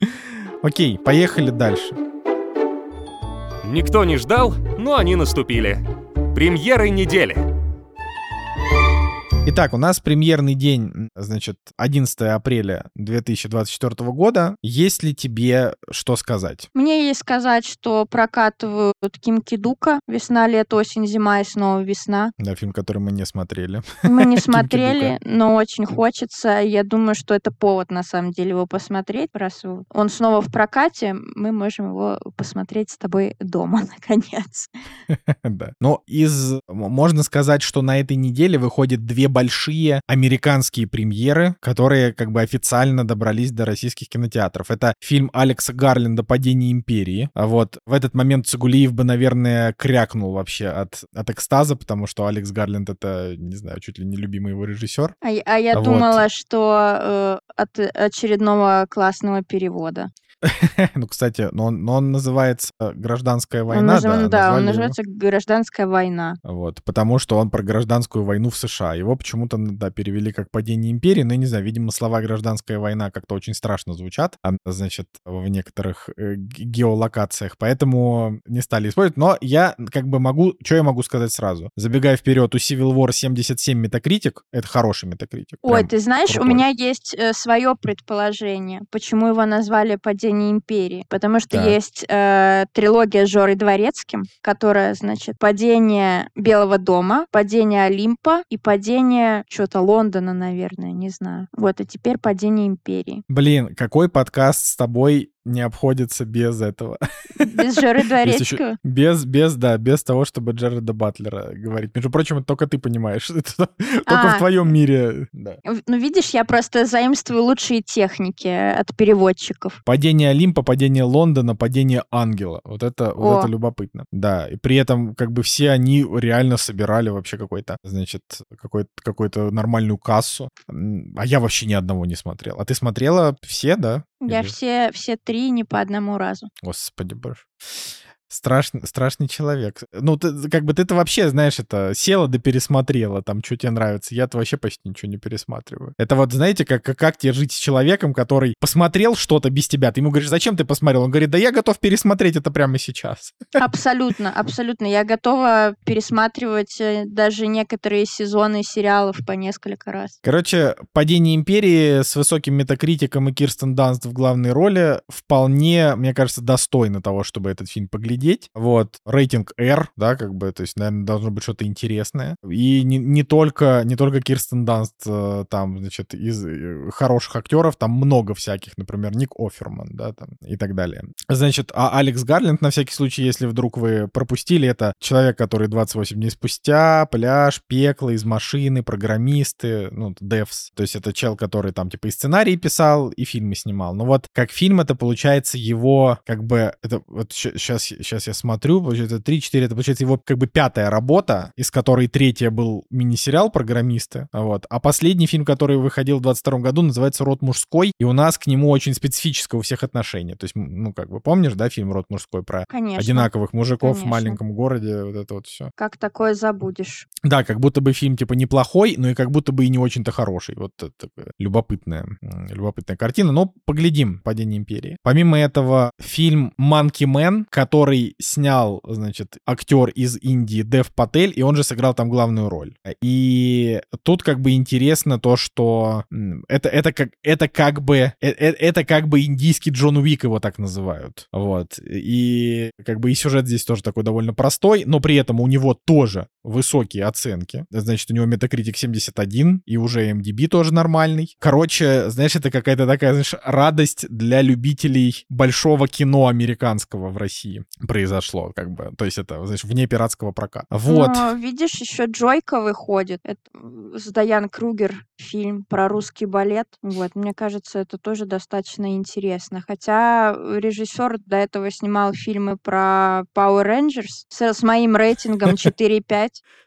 Окей, поехали дальше. Никто не ждал, но они наступили. Премьеры недели. Итак, у нас премьерный день, значит, 11 апреля 2024 года. Есть ли тебе что сказать? Мне есть сказать, что прокатывают Ким Ки-дука. Весна, лето, осень, зима и снова весна. Да, фильм, который мы не смотрели. Мы не смотрели, но очень хочется. Я думаю, что это повод, на самом деле, его посмотреть. Раз он снова в прокате, мы можем его посмотреть с тобой дома, наконец. Да. Но можно сказать, что на этой неделе выходит две большие американские премьеры, которые как бы официально добрались до российских кинотеатров. Это фильм Алекса Гарленда «Падение империи». А вот в этот момент Цугулиев бы, наверное, крякнул вообще от экстаза, потому что Алекс Гарленд — это, не знаю, чуть ли не любимый его режиссер. А я думала, что от очередного классного перевода. Ну, кстати, но он называется «Гражданская война», Он назвали его. называется «Гражданская война». Вот, потому что он про гражданскую войну в США. Его почему-то, да, перевели как «Падение империи», но, я не знаю, видимо, слова «гражданская война» как-то очень страшно звучат, значит, в некоторых геолокациях, поэтому не стали использовать. Но я как бы что я могу сказать сразу? Забегая вперед, у Civil War 77 Metacritic, это хороший Metacritic. Ой, ты знаешь, крутой. у меня есть свое предположение, почему его назвали «Падение империи». Потому что Так. есть трилогия с Жорой Дворецким, которая, значит, «Падение Белого дома», «Падение Олимпа» и «Падение что-то Лондона», наверное, не знаю. Вот, и теперь «Падение империи». Блин, какой подкаст с тобой не обходится без этого? Без Жоры Дворецкого? Без того, чтобы Джареда Батлера говорить. Между прочим, это только ты понимаешь. Это только в твоем мире. Да. Ну, видишь, я просто заимствую лучшие техники от переводчиков. «Падение Олимпа», «Падение Лондона», «Падение ангела». Вот это любопытно. Да, и при этом как бы все они реально собирали вообще значит, какую-то нормальную кассу. А я вообще ни одного не смотрел. А ты смотрела все, да? Я все 3 не по одному разу. Господи боже. Страшный человек. Ну, ты-то вообще, знаешь, села да пересмотрела, там, что тебе нравится. Я-то вообще почти ничего не пересматриваю. Это вот, знаете, как тебе жить с человеком, который посмотрел что-то без тебя. Ты ему говоришь, зачем ты посмотрел? Он говорит, да я готов пересмотреть это прямо сейчас. Абсолютно. Я готова пересматривать даже некоторые сезоны сериалов по несколько раз. Короче, «Падение империи» с высоким метакритиком и Кирстен Данст в главной роли вполне, мне кажется, достойно того, чтобы этот фильм поглядеть. Вот, рейтинг R, да, как бы, то есть, наверное, должно быть что-то интересное. И не только Кирстен Данст, там, значит, из хороших актеров, там много всяких, например, Ник Офферман, да, там, и так далее. Значит, а Алекс Гарленд, на всякий случай, если вдруг вы пропустили, это человек, который 28 дней спустя, пляж, пекло, из машины, программисты, ну, девс. То есть это чел, который там, типа, и сценарий писал, и фильмы снимал. Но вот как фильм это получается его, как бы, это вот сейчас я смотрю, получается 3-4, это получается его как бы 5-я работа, из которой 3-я был мини-сериал «Программисты», вот. А последний фильм, который выходил в 22 году, называется «Род мужской», и у нас к нему очень специфическое у всех отношение. То есть, ну, как бы, помнишь, да, фильм «Род мужской» про одинаковых мужиков в маленьком городе, вот это вот все. Как такое забудешь? Да, как будто бы фильм, типа, неплохой, но и как будто бы и не очень-то хороший. Вот это такая любопытная картина. Но поглядим «Падение империи». Помимо этого, фильм «Monkey Man», который снял, значит, актер из Индии Дев Патель, и он же сыграл там главную роль. И тут как бы интересно то, что это как бы индийский Джон Уик, его так называют. Вот. И как бы и сюжет здесь тоже такой довольно простой, но при этом у него тоже высокие оценки. Значит, у него Metacritic 71, и уже MDB тоже нормальный. Короче, знаешь, это какая-то такая, знаешь, радость для любителей большого кино американского в России произошло, как бы. То есть это, знаешь, вне пиратского проката. Вот. Но, видишь, еще Джойка выходит. Это с Дайан Кругер фильм про русский балет. Вот, мне кажется, это тоже достаточно интересно. Хотя режиссер до этого снимал фильмы про Power Rangers с моим рейтингом 4,5.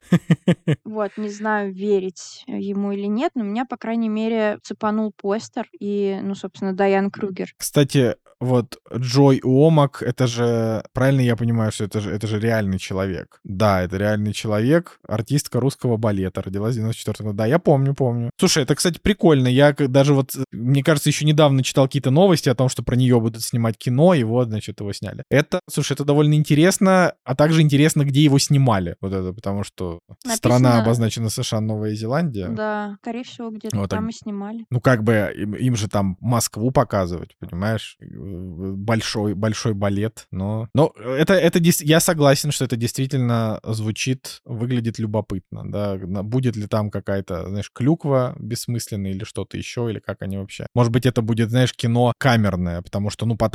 Вот, не знаю, верить ему или нет, но меня, по крайней мере, цепанул постер и, ну, собственно, Дайан Кругер. Кстати, вот Джой Уомак, это же, правильно я понимаю, что это же реальный человек. Да, это реальный человек, артистка русского балета, родилась в 94 году. Да, я помню. Слушай, это, кстати, прикольно. Я даже вот, мне кажется, еще недавно читал какие-то новости о том, что про нее будут снимать кино, и вот, значит, его сняли. Слушай, это довольно интересно, а также интересно, где его снимали. Вот это, потому что страна обозначена США, Новая Зеландия. Да, скорее всего, где-то вот там и снимали. Ну, как бы им же там Москву показывать, понимаешь? Большой балет, но это я согласен, что это действительно выглядит любопытно, да, будет ли там какая-то, знаешь, клюква бессмысленная или что-то еще, или как они вообще. Может быть, это будет, знаешь, кино камерное, потому что, ну, по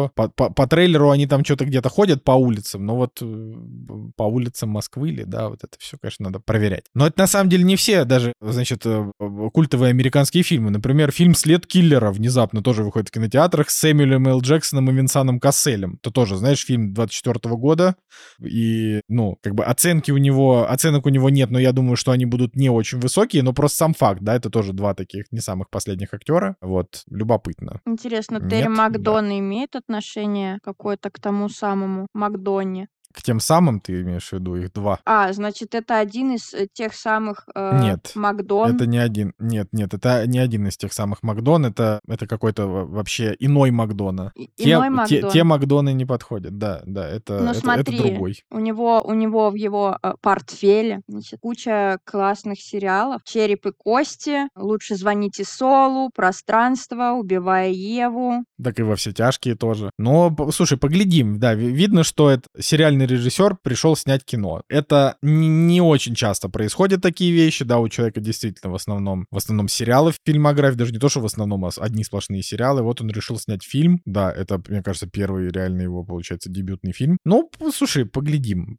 трейлеру они там что-то где-то ходят по улицам, но вот по улицам Москвы или, да, вот это это все, конечно, надо проверять. Но это на самом деле не все даже, значит, культовые американские фильмы. Например, фильм «След киллера» внезапно тоже выходит в кинотеатрах с Сэмюэлем Л. Джексоном и Винсаном Касселем. Это тоже, знаешь, фильм 24 года. И, ну, как бы оценок у него нет, но я думаю, что они будут не очень высокие, но просто сам факт, да, это тоже два таких не самых последних актера. Вот, любопытно. Интересно, Терри Нет? Макдона имеет отношение какое-то к тому самому Макдоне? К тем самым ты имеешь в виду, их два? Значит, это один из тех самых Нет. Макдон. Это не один. Нет, это не один из тех самых Макдон. Это какой-то вообще иной Макдона. Иной Макдон. Те Макдоны не подходят. Да, это смотри, другой. У него в его портфеле, значит, куча классных сериалов. «Череп и кости», «Лучше звоните Солу», «Пространство», «Убивая Еву». Так и «Во все тяжкие» тоже. Но, слушай, поглядим. Да, видно, что это сериальный режиссер пришел снять кино. Это не очень часто происходят такие вещи. Да, у человека действительно в основном сериалы в фильмографии, даже не то, что в основном, а одни сплошные сериалы. Вот он решил снять фильм. Да, это, мне кажется, первый реальный его, получается, дебютный фильм. Ну, слушай, поглядим.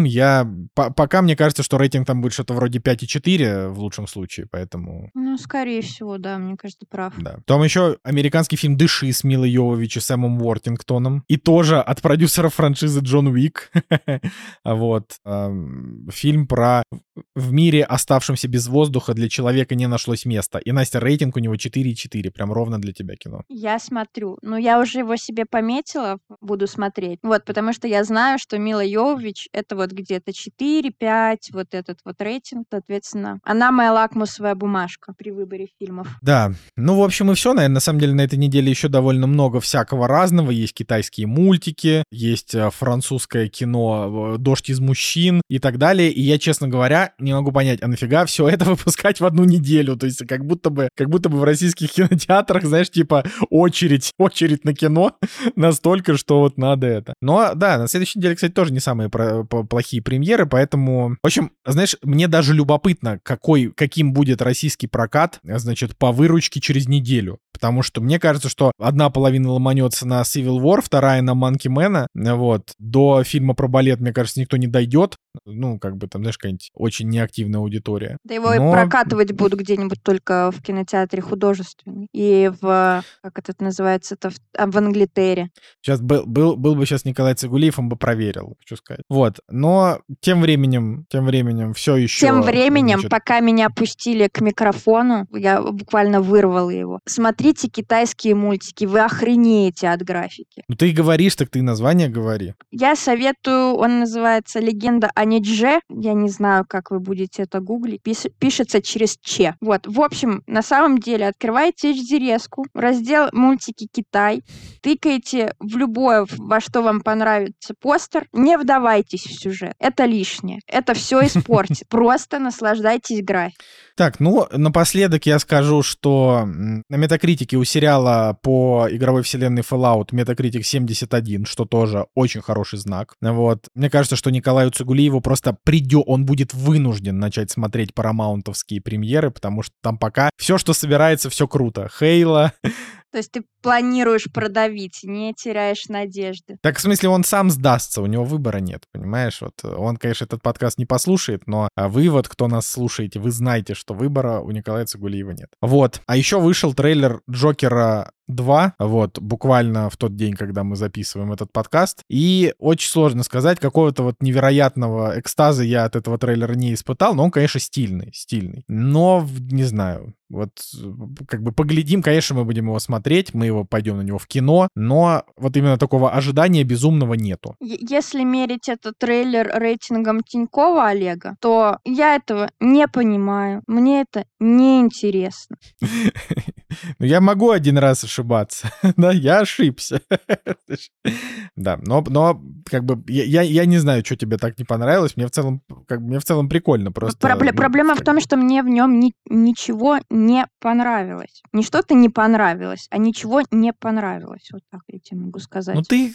Пока мне кажется, что рейтинг там будет что-то вроде 5,4 в лучшем случае, поэтому... Ну, скорее всего, да, мне кажется, прав. Да. Там еще американский фильм «Дыши» с Милой Йовович и Сэмом Уортингтоном. И тоже от продюсеров франшизы «Джон Уик». Вот. Фильм про в мире, оставшемся без воздуха, для человека не нашлось места. И, Настя, рейтинг у него 4,4. Прям ровно для тебя кино. Я смотрю. Но я уже его себе пометила, буду смотреть. Вот, потому что я знаю, что Мила Йовович — это вот где-то 4-5, вот этот вот рейтинг, соответственно. Она моя лакмусовая бумажка при выборе фильмов. Да. Ну, в общем, и все, наверное. На самом деле, на этой неделе еще довольно много всякого разного. Есть китайские мультики, есть французское кино «Дождь из мужчин» и так далее. И я, честно говоря, не могу понять, а нафига все это выпускать в одну неделю? То есть как будто бы в российских кинотеатрах, знаешь, типа очередь на кино настолько, что вот надо это. Но да, на следующей неделе, кстати, тоже не самые плохие премьеры, поэтому... В общем, знаешь, мне даже любопытно, каким будет российский прокат, значит, по выручке через неделю. Потому что мне кажется, что одна половина ломанется на Civil War, вторая на Monkey Man. Вот. До фильма про балет, мне кажется, никто не дойдет. Ну, как бы там, знаешь, какая-нибудь очень неактивная аудитория. Да его и прокатывать будут где-нибудь только в кинотеатре художественном. И как это называется, в Англитере. Сейчас был бы сейчас Николай Цигулиев, он бы проверил, хочу сказать. Вот. Но тем временем все еще... Тем временем, пока меня пустили к микрофону, я буквально вырвала его. Смотрите китайские мультики, вы охренеете от графики. Ну ты говоришь, так ты и название говори. Я советую, он называется «Легенда о Нидже». Я не знаю, как вы будете это гуглить. Пишется через Че. Вот, в общем, на самом деле, открываете HD-резку, раздел «Мультики Китай», тыкаете в любое, во что вам понравится постер, не вдавайтесь в сюжет. Это лишнее. Это все испортит. Просто наслаждайтесь графикой. Так, ну, напоследок я скажу, что на Метакритике у сериала по игровой вселенной Fallout Метакритик 71, что тоже очень хороший знак. Вот. Мне кажется, что Николаю Цигулиеву просто он будет вынужден начать смотреть парамаунтовские премьеры, потому что там пока все, что собирается, все круто. Хейла... То есть ты планируешь продавить, не теряешь надежды. Так, в смысле, он сам сдастся, у него выбора нет, понимаешь? Вот он, конечно, этот подкаст не послушает, но вы вот, кто нас слушаете, вы знаете, что выбора у Николая Цигулиева нет. Вот. А еще вышел трейлер Джокера 2, вот, буквально в тот день, когда мы записываем этот подкаст. И очень сложно сказать, какого-то вот невероятного экстаза я от этого трейлера не испытал, но он, конечно, стильный. Но, не знаю, вот, как бы поглядим, конечно, мы будем его смотреть, мы пойдем на него в кино, но вот именно такого ожидания безумного нету. Если мерить этот трейлер рейтингом Тинькова Олега, то я этого не понимаю, мне это неинтересно. Ну, я могу один раз ошибаться, да, я ошибся. Да, но как бы я не знаю, что тебе так не понравилось, мне в целом прикольно просто. Проблема в том, что мне в нем ничего не понравилось. Не что-то не понравилось, а ничего не понравилось. Вот так я тебе могу сказать. Ну ты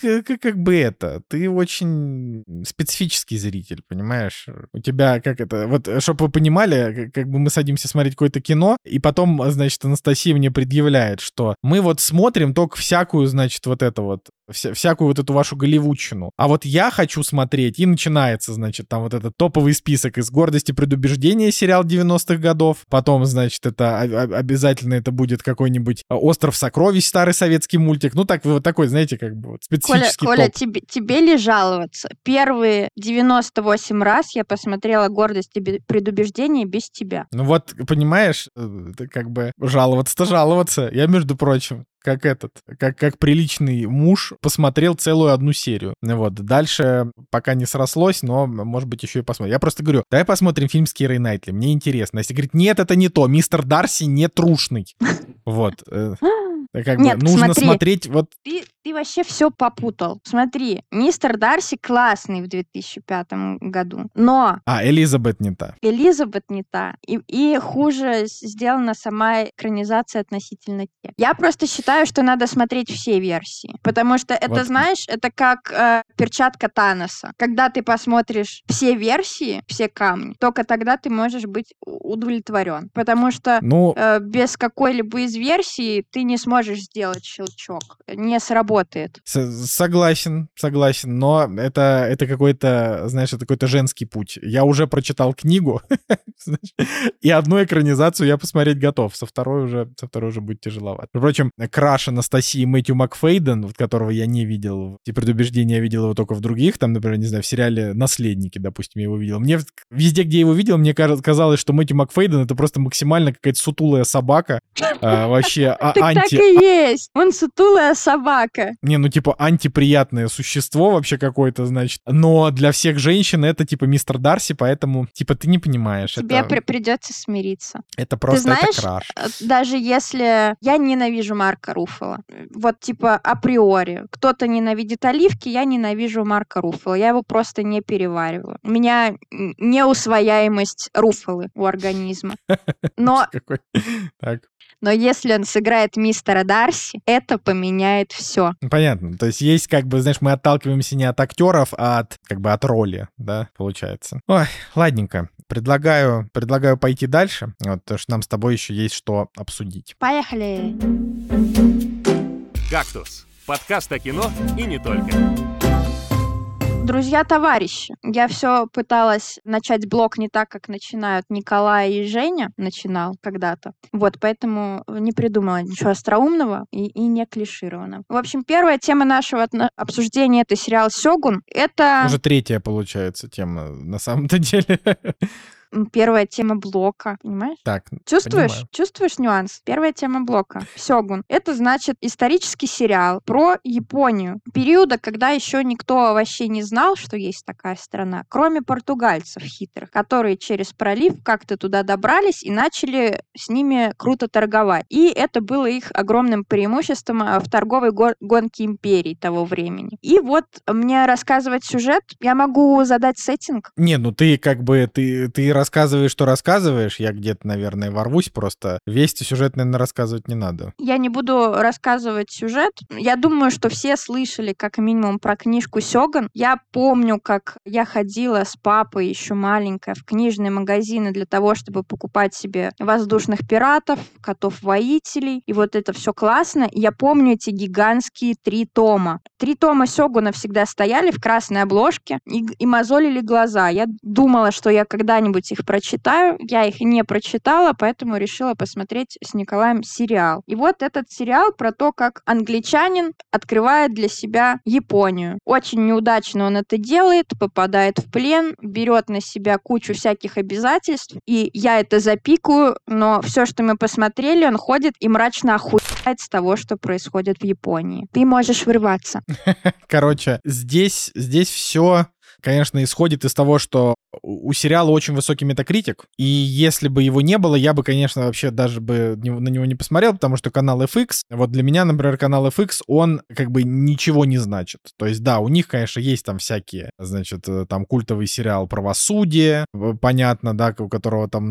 ты очень специфический зритель, понимаешь? У тебя вот, чтобы вы понимали, как бы мы садимся смотреть какое-то кино, и потом, значит, Анастасия мне предъявляет, что мы вот смотрим только всякую, значит, вот это вот всякую вот эту вашу голливудщину. А вот я хочу смотреть, и начинается, значит, там вот этот топовый список из «Гордости и предубеждения», сериал 90-х годов, потом, значит, это обязательно это будет какой-нибудь «Остров сокровищ», старый советский мультик, ну так вот такой, знаете, как бы вот специфический Коля, топ. тебе ли жаловаться? Первые 98 раз я посмотрела «Гордость и предубеждение» без тебя. Ну вот, понимаешь, как бы жаловаться-то жаловаться. Я, между прочим, как приличный муж, посмотрел целую одну серию. Вот, дальше пока не срослось, но, может быть, еще и посмотрим. Я просто говорю, давай посмотрим фильм с Кирой Найтли, мне интересно. Если говорит, нет, это не то, мистер Дарси не трушный. Вот. Как Нет, бы нужно смотри, смотреть вот... Ты вообще все попутал. Смотри, мистер Дарси классный в 2005 году, но Элизабет не та. Элизабет не та. И хуже сделана сама экранизация относительно те. Я просто считаю, что надо смотреть все версии. Потому что это, Вот. знаешь, это как перчатка Таноса. Когда ты посмотришь все версии, все камни, только тогда ты можешь быть удовлетворен. Потому что Ну, без какой-либо из версий ты не сможешь сделать щелчок. Не сработает. согласен, но это какой-то, знаешь, это какой-то женский путь. Я уже прочитал книгу, и одну экранизацию я посмотреть готов. Со второй уже будет тяжеловато. Впрочем, краш Анастасии Мэтью Макфейден, вот которого я не видел, и «Предубеждение» я видел его только в других, там, например, не знаю, в сериале «Наследники», допустим, я его видел. Мне везде, где я его видел, мне казалось, что Мэтью Макфейден — это просто максимально какая-то сутулая собака. Вообще Так и есть. Он сутулая собака. Не, ну типа антиприятное существо вообще какое-то, значит. Но для всех женщин это типа мистер Дарси, поэтому типа ты не понимаешь. Тебе придется смириться. Это просто, ты знаешь, это краш. Даже если я ненавижу Марка Руффало, вот типа априори, кто-то ненавидит оливки, я ненавижу Марка Руффало, я его просто не перевариваю. У меня неусвояемость Руффалы у организма. Но если он сыграет мистера Дарси, это поменяет все. Понятно. То есть есть, как бы, знаешь, мы отталкиваемся не от актеров, а от роли, да, получается. Ой, ладненько. Предлагаю пойти дальше, вот, потому что нам с тобой еще есть что обсудить. Поехали! «Кактус» — подкаст о кино и не только. Друзья-товарищи, я все пыталась начать блог не так, как начинают Николай и Женя, начинал когда-то. Вот, поэтому не придумала ничего остроумного и не клишированного. В общем, первая тема нашего обсуждения — это сериал «Сёгун». Это... Уже третья, получается, тема на самом-то деле. Первая тема блока, понимаешь? Так, Чувствуешь? понимаю. Чувствуешь нюанс? Первая тема блока. «Сёгун». Это значит исторический сериал про Японию. Периода, когда еще никто вообще не знал, что есть такая страна, кроме португальцев хитрых, которые через пролив как-то туда добрались и начали с ними круто торговать. И это было их огромным преимуществом в торговой гонке империи того времени. И вот мне рассказывать сюжет, я могу задать сеттинг. Не, ну ты как бы, ты рассказываешь, что рассказываешь, я где-то, наверное, ворвусь просто. Весь сюжет, наверное, рассказывать не надо. Я не буду рассказывать сюжет. Я думаю, что все слышали как минимум про книжку «Сёгун». Я помню, как я ходила с папой еще маленькая в книжные магазины для того, чтобы покупать себе воздушных пиратов, котов-воителей. И вот это все классно. Я помню эти гигантские 3 тома. 3 тома «Сёгуна» всегда стояли в красной обложке и мозолили глаза. Я думала, что я когда-нибудь их прочитаю. Я их не прочитала, поэтому решила посмотреть с Николаем сериал. И вот этот сериал про то, как англичанин открывает для себя Японию. Очень неудачно он это делает, попадает в плен, берет на себя кучу всяких обязательств, и я это запикаю, но все, что мы посмотрели, он ходит и мрачно охуевает с того, что происходит в Японии. Ты можешь врываться. Короче, здесь все, конечно, исходит из того, что у сериала очень высокий метакритик, и если бы его не было, я бы, конечно, вообще даже бы на него не посмотрел, потому что канал FX, вот для меня, например, канал FX, он как бы ничего не значит. То есть, да, у них, конечно, есть там всякие, значит, там культовый сериал «Правосудие», понятно, да, у которого там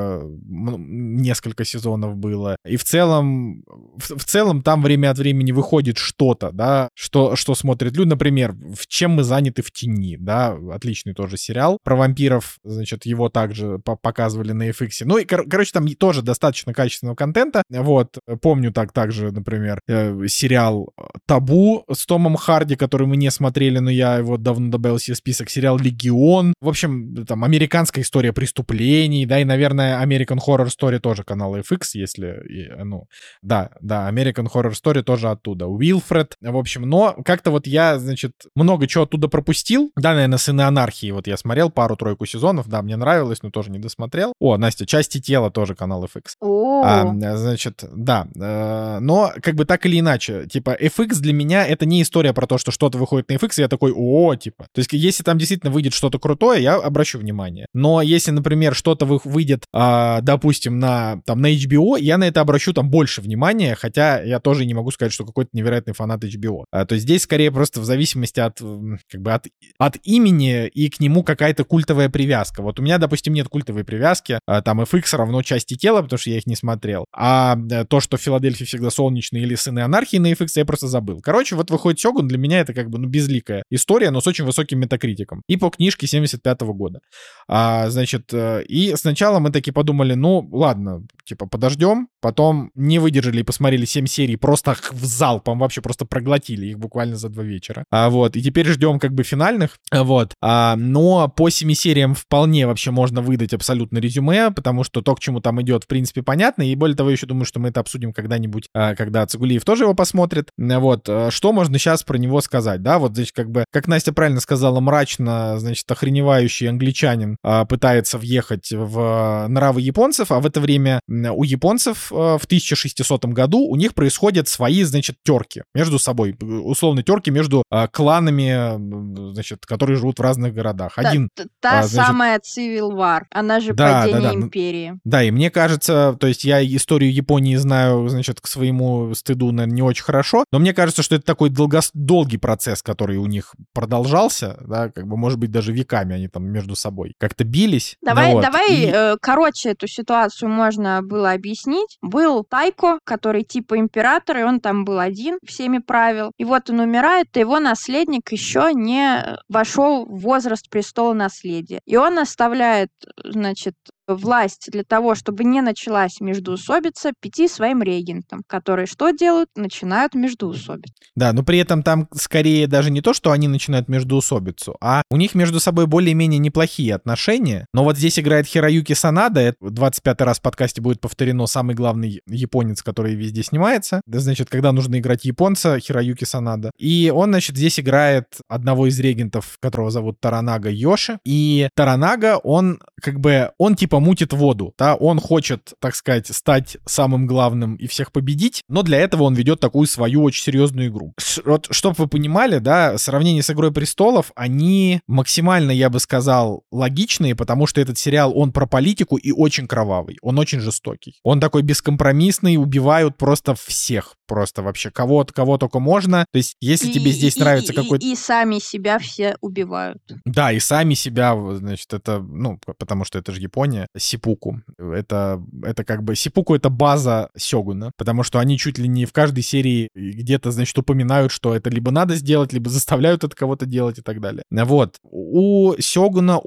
несколько сезонов было. И в целом там время от времени выходит что-то, да, что смотрят люди, например, в «Чем мы заняты в тени», да, да, отличный тоже сериал про вампиров, значит, его также показывали на FX. Ну и, короче, там тоже достаточно качественного контента. Вот, помню также, например, сериал «Табу» с Томом Харди, который мы не смотрели, но я его давно добавил себе в список. Сериал «Легион». В общем, там американская история преступлений, да, и, наверное, American Horror Story тоже канал FX, если, ну, да, American Horror Story тоже оттуда. Уилфред, в общем, но как-то вот я, значит, много чего оттуда пропустил. Да, наверное, «Сыны анархии» вот я смотрел пару-тройку сезонов, да, мне нравилось, но тоже не досмотрел. О, Настя, «Части тела» тоже канал FX. Значит, да, но как бы так или иначе, типа, FX для меня это не история про то, что что-то выходит на FX, и я такой, типа. То есть, если там действительно выйдет что-то крутое, я обращу внимание. Но если, например, что-то выйдет, допустим, на HBO, я на это обращу там больше внимания, хотя я тоже не могу сказать, что какой-то невероятный фанат HBO. То есть здесь скорее просто в зависимости от имени и к нему какая-то культовая привязка. Вот у меня, допустим, нет культовой привязки, там FX равно «Части тела», потому что я их не смотрел. А то, что в «Филадельфии всегда солнечно» или «Сыны анархии» на FX, я просто забыл. Короче, вот выходит «Сёгун», для меня это как бы, безликая история, но с очень высоким метакритиком. И по книжке 75-го года. Значит, и сначала мы таки подумали, ну, ладно, типа, подождем. Потом не выдержали и посмотрели 7 серий просто в залпом, вообще просто проглотили их буквально за 2 вечера. Вот, и теперь ждем как бы финальных. Вот. Но по 7 сериям вполне вообще можно выдать абсолютно резюме, потому что то, к чему там идет, в принципе, понятно. И более того, я еще думаю, что мы это обсудим когда-нибудь, когда Цугулиев тоже его посмотрит. Вот. Что можно сейчас про него сказать, да? Вот, значит, как бы, как Настя правильно сказала, мрачно, значит, охреневающий англичанин пытается въехать в нравы японцев, а в это время у японцев в 1600 году у них происходят свои, значит, терки между собой, условно терки между кланами, значит, которые живут в разных городах. Та самая Civil War, она же падение империи. Да, и мне кажется, то есть я историю Японии знаю, значит, к своему стыду, наверное, не очень хорошо, но мне кажется, что это такой долгий процесс, который у них продолжался, да, как бы, может быть, даже веками они там между собой как-то бились. Давай, короче, эту ситуацию можно было объяснить. Был Тайко, который типа император, и он там был один, всеми правил. И вот он умирает, и его наследник еще не вошел в возраст престола наследия. И он оставляет, значит, власть для того, чтобы не началась междоусобица 5 своим регентам, которые что делают? Начинают междоусобицу. Да, но при этом там скорее даже не то, что они начинают междоусобицу, а у них между собой более-менее неплохие отношения. Но вот здесь играет Хироюки Санада, 25-й раз в подкасте будет повторено, самый главный японец, который везде снимается. Значит, когда нужно играть японца, Хироюки Санада. И он, значит, здесь играет одного из регентов, которого зовут Таранага Йоши. И Таранага, он типа мутит воду, да, он хочет, так сказать, стать самым главным и всех победить, но для этого он ведет такую свою очень серьезную игру. Вот, чтобы вы понимали, да, сравнение с «Игрой престолов», они максимально, я бы сказал, логичные, потому что этот сериал, он про политику и очень кровавый, он очень жестокий. Он такой бескомпромиссный, убивают просто всех, просто вообще кого только можно. То есть, если тебе здесь нравится какой-то... И сами себя все убивают. Да, и сами себя, значит, это, ну, потому что это же Япония, сиппуку. Это как бы... Сиппуку — это база сёгуна, потому что они чуть ли не в каждой серии где-то, значит, упоминают, что это либо надо сделать, либо заставляют это кого-то делать и так далее. Вот. У сёгуна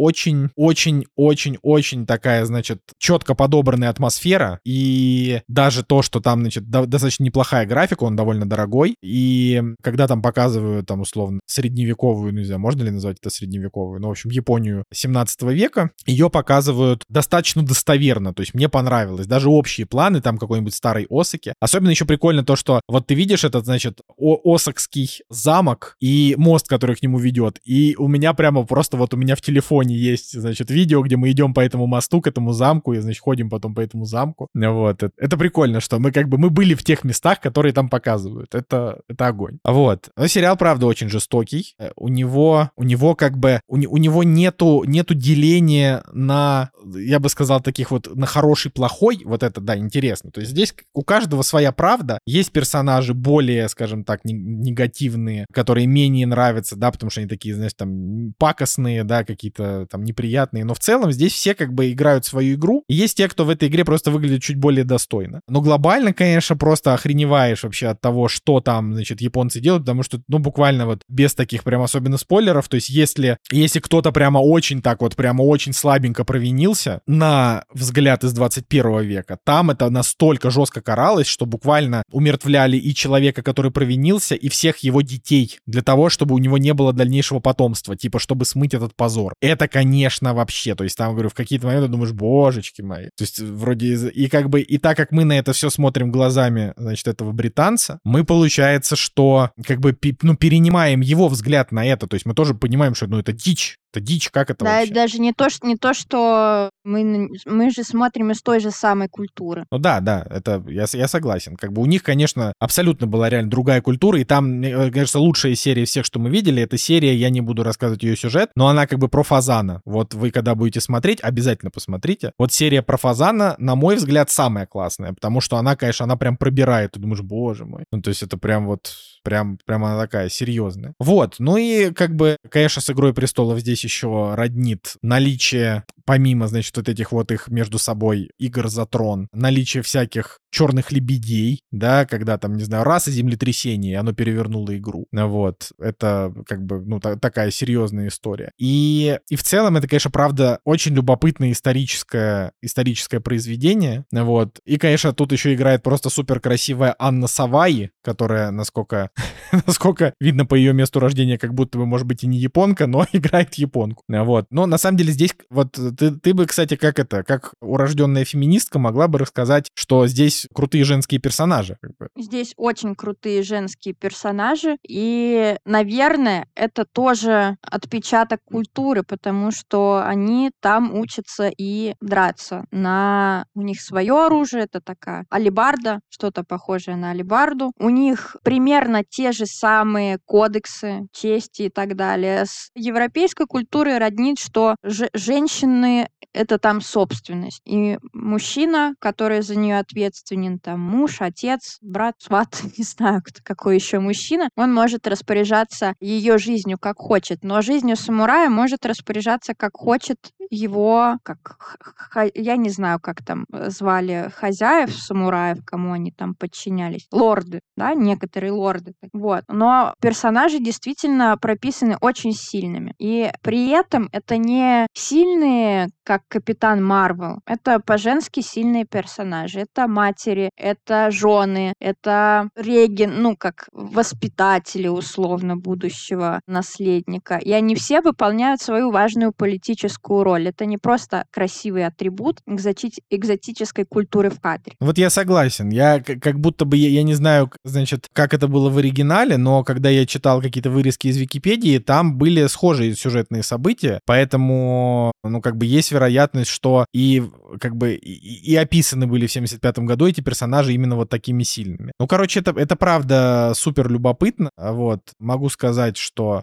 очень такая, значит, четко подобранная атмосфера, и даже то, что там, значит, достаточно неплохая графика, он довольно дорогой, и когда там показывают, там, условно, средневековую, не знаю, можно ли назвать это средневековую, ну, в общем, Японию 17 века, ее показывают достаточно достоверно, то есть мне понравилось. Даже общие планы, там какой-нибудь старой Осаки. Особенно еще прикольно то, что вот ты видишь этот, значит, Осакский замок и мост, который к нему ведет, и у меня прямо просто вот у меня в телефоне есть, значит, видео, где мы идем по этому мосту к этому замку, и, значит, ходим потом по этому замку. Вот. Это прикольно, что мы мы были в тех местах, которые там показывают. Это огонь. Вот. Но сериал, правда, очень жестокий. У него как бы... У него нету деления на... я бы сказал, таких вот на хороший-плохой, вот это, да, интересно. То есть здесь у каждого своя правда. Есть персонажи более, скажем так, негативные, которые менее нравятся, да, потому что они такие, знаешь, там, пакостные, да, какие-то там неприятные. Но в целом здесь все как бы играют свою игру. И есть те, кто в этой игре просто выглядит чуть более достойно. Но глобально, конечно, просто охреневаешь вообще от того, что там, значит, японцы делают, потому что, ну, буквально вот без таких прям особенно спойлеров, то есть если кто-то прямо очень так вот, прямо очень слабенько провинился, на взгляд из 21 века, там это настолько жестко каралось, что буквально умертвляли и человека, который провинился, и всех его детей, для того, чтобы у него не было дальнейшего потомства, типа, чтобы смыть этот позор. Это, конечно, вообще, то есть там, говорю, в какие-то моменты думаешь, божечки мои. То есть вроде, и как бы, и так как мы на это все смотрим глазами, значит, этого британца, мы, получается, что как бы, ну, перенимаем его взгляд на это, то есть мы тоже понимаем, что, ну, это дичь, как это да, вообще? даже не то, что мы же смотрим из той же самой культуры. Ну да, это я согласен. Как бы у них, конечно, абсолютно была реально другая культура, и там, мне кажется, лучшая серия всех, что мы видели, это серия, я не буду рассказывать ее сюжет, но она как бы про фазана. Вот вы, когда будете смотреть, обязательно посмотрите. Вот серия про фазана, на мой взгляд, самая классная, потому что она, конечно, она прям пробирает, ты думаешь, боже мой. Ну, то есть это прям вот, прям она такая серьезная. Вот, ну и как бы, конечно, с «Игрой престолов» здесь еще роднит наличие, помимо, значит, вот этих вот их между собой игр за трон, наличие всяких черных лебедей, да, когда там, не знаю, раз и землетрясение, и оно перевернуло игру. Вот, это как бы, ну, такая серьезная история. И в целом это, конечно, правда, очень любопытное историческое произведение, вот. И, конечно, тут еще играет просто супер красивая Анна Саваи, которая, насколько видно по ее месту рождения, как будто бы, может быть, и не японка, но играет японку. Вот. Но на самом деле здесь вот ты бы, кстати, как урожденная феминистка могла бы рассказать, что здесь крутые женские персонажи. Как бы. Здесь очень крутые женские персонажи, и, наверное, это тоже отпечаток культуры, потому что они там учатся и драться. У них свое оружие, это такая алебарда, что-то похожее на алебарду. У них примерно те же самые кодексы чести и так далее. С европейской культурой роднит, что женщины — это там собственность. И мужчина, который за нее ответственен, там муж, отец, брат, сват, не знаю, какой еще мужчина, он может распоряжаться ее жизнью как хочет, но жизнью самурая может распоряжаться как хочет его, я не знаю, как там звали хозяев самураев, кому они там подчинялись, лорды, да, некоторые лорды. Вот. Но персонажи действительно прописаны очень сильными. И при этом это не сильные, как Капитан Марвел, это по-женски сильные персонажи. Это матери, это жены, это как воспитатели условно будущего наследника. И они все выполняют свою важную политическую роль. Это не просто красивый атрибут экзотической культуры в кадре. Вот я согласен. Я как будто бы, я не знаю, значит, как это было в оригинале, но когда я читал какие-то вырезки из Википедии, там были схожие сюжетные события, поэтому, ну, как бы есть вероятность, что и описаны были в 75-м году эти персонажи именно вот такими сильными. Ну, короче, это правда супер любопытно. Вот. Могу сказать, что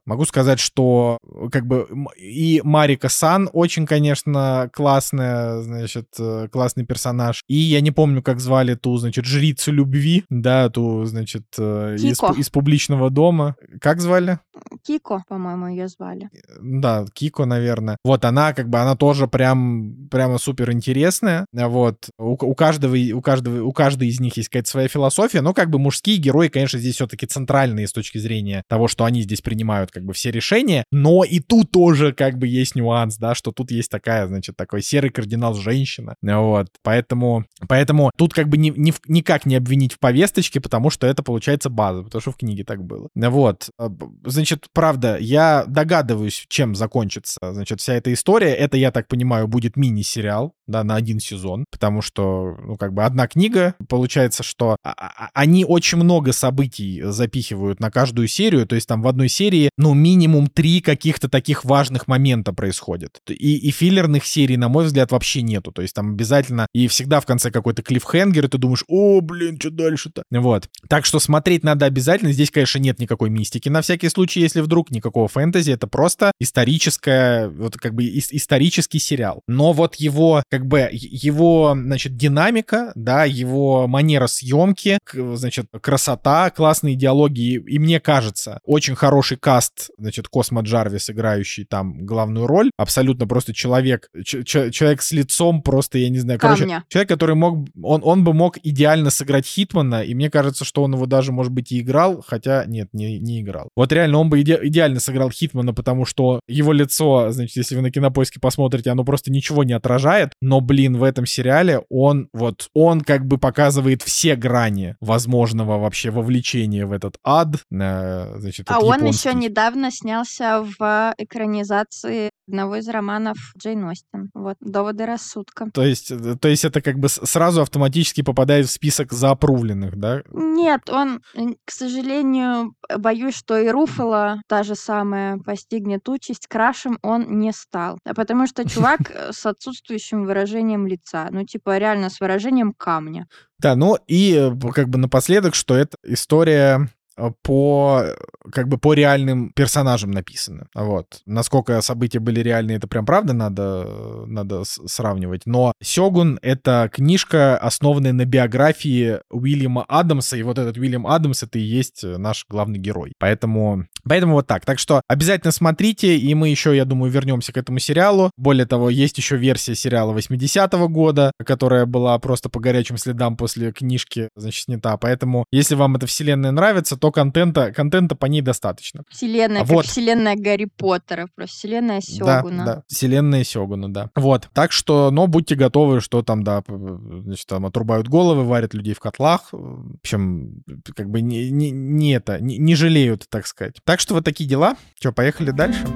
как бы и Марика-сан очень, конечно, классная, значит, классный персонаж. И я не помню, как звали ту, значит, жрицу любви, да, ту, значит, из публичного дома. Как звали? Кико, по-моему, ее звали. Да, Кико, наверное. Вот она, как бы, она тоже прямо супер интересная. Вот. У каждой из них есть какая-то своя философия, но как бы мужские герои, конечно, здесь все-таки центральные с точки зрения того, что они здесь принимают как бы все решения, но и тут тоже как бы есть нюанс, да, что тут есть такая, значит, такой серый кардинал женщина. Вот. Поэтому тут как бы никак не обвинить в повесточке, потому что это получается база, потому что в книге так было. Вот. Значит, правда, я догадываюсь, чем закончится, значит, вся эта история. Это, я так понимаю, будет мини-сериал, да, на 1 сезон, потому что, ну, как бы одна книга, получается, что они очень много событий запихивают на каждую серию, то есть там в одной серии, ну, минимум 3 каких-то таких важных момента происходит. И филлерных серий, на мой взгляд, вообще нету, то есть там обязательно и всегда в конце какой-то клиффхенгер, и ты думаешь, о, блин, что дальше-то? Вот. Так что смотреть надо обязательно. Здесь, конечно, нет никакой мистики, на всякий случай, если вдруг, никакого фэнтези, это просто историческое, вот как бы исторический сериал. Но вот его как бы его, значит, динамика, да, его манера съемки, значит, красота, классные диалоги, и мне кажется, очень хороший каст, значит, Космо Джарвис, играющий там главную роль, абсолютно просто человек с лицом просто, я не знаю, короче, человек, который он бы мог идеально сыграть Хитмана, и мне кажется, что он его даже, может быть, и играл, хотя нет, не играл. Вот реально он бы идеально сыграл Хитмана, потому что его лицо, значит, если вы на Кинопоиске посмотрите, оно просто ничего не отражает, но, блин, в этом сериале он как бы показывает все грани возможного вообще вовлечения в этот ад, значит, он еще недавно снялся в экранизации одного из романов Джейн Остин. Вот, «Доводы рассудка». То есть это как бы сразу автоматически попадает в список заапрувленных, да? Нет, он, к сожалению, боюсь, что и Руффало та же самая постигнет участь. Крашем он не стал. Потому что чувак с отсутствующим выражением лица. Ну, типа, реально с выражением камня. Да, ну и как бы напоследок, что это история по реальным персонажам написано. Вот. Насколько события были реальны, это прям правда надо сравнивать. Но «Сёгун» — это книжка, основанная на биографии Уильяма Адамса, и вот этот Уильям Адамс — это и есть наш главный герой. Поэтому вот так. Так что обязательно смотрите, и мы еще, я думаю, вернемся к этому сериалу. Более того, есть еще версия сериала 80-го года, которая была просто по горячим следам после книжки, значит, снята. Поэтому, если вам эта вселенная нравится, то контента по ней достаточно. Вселенная, как вселенная Гарри Поттера, просто вселенная Сёгуна. Да, вселенная Сёгуна, да. Вот, так что, будьте готовы, что там, да, значит, там отрубают головы, варят людей в котлах, в общем, как бы не жалеют, так сказать. Так что вот такие дела. Что, поехали дальше?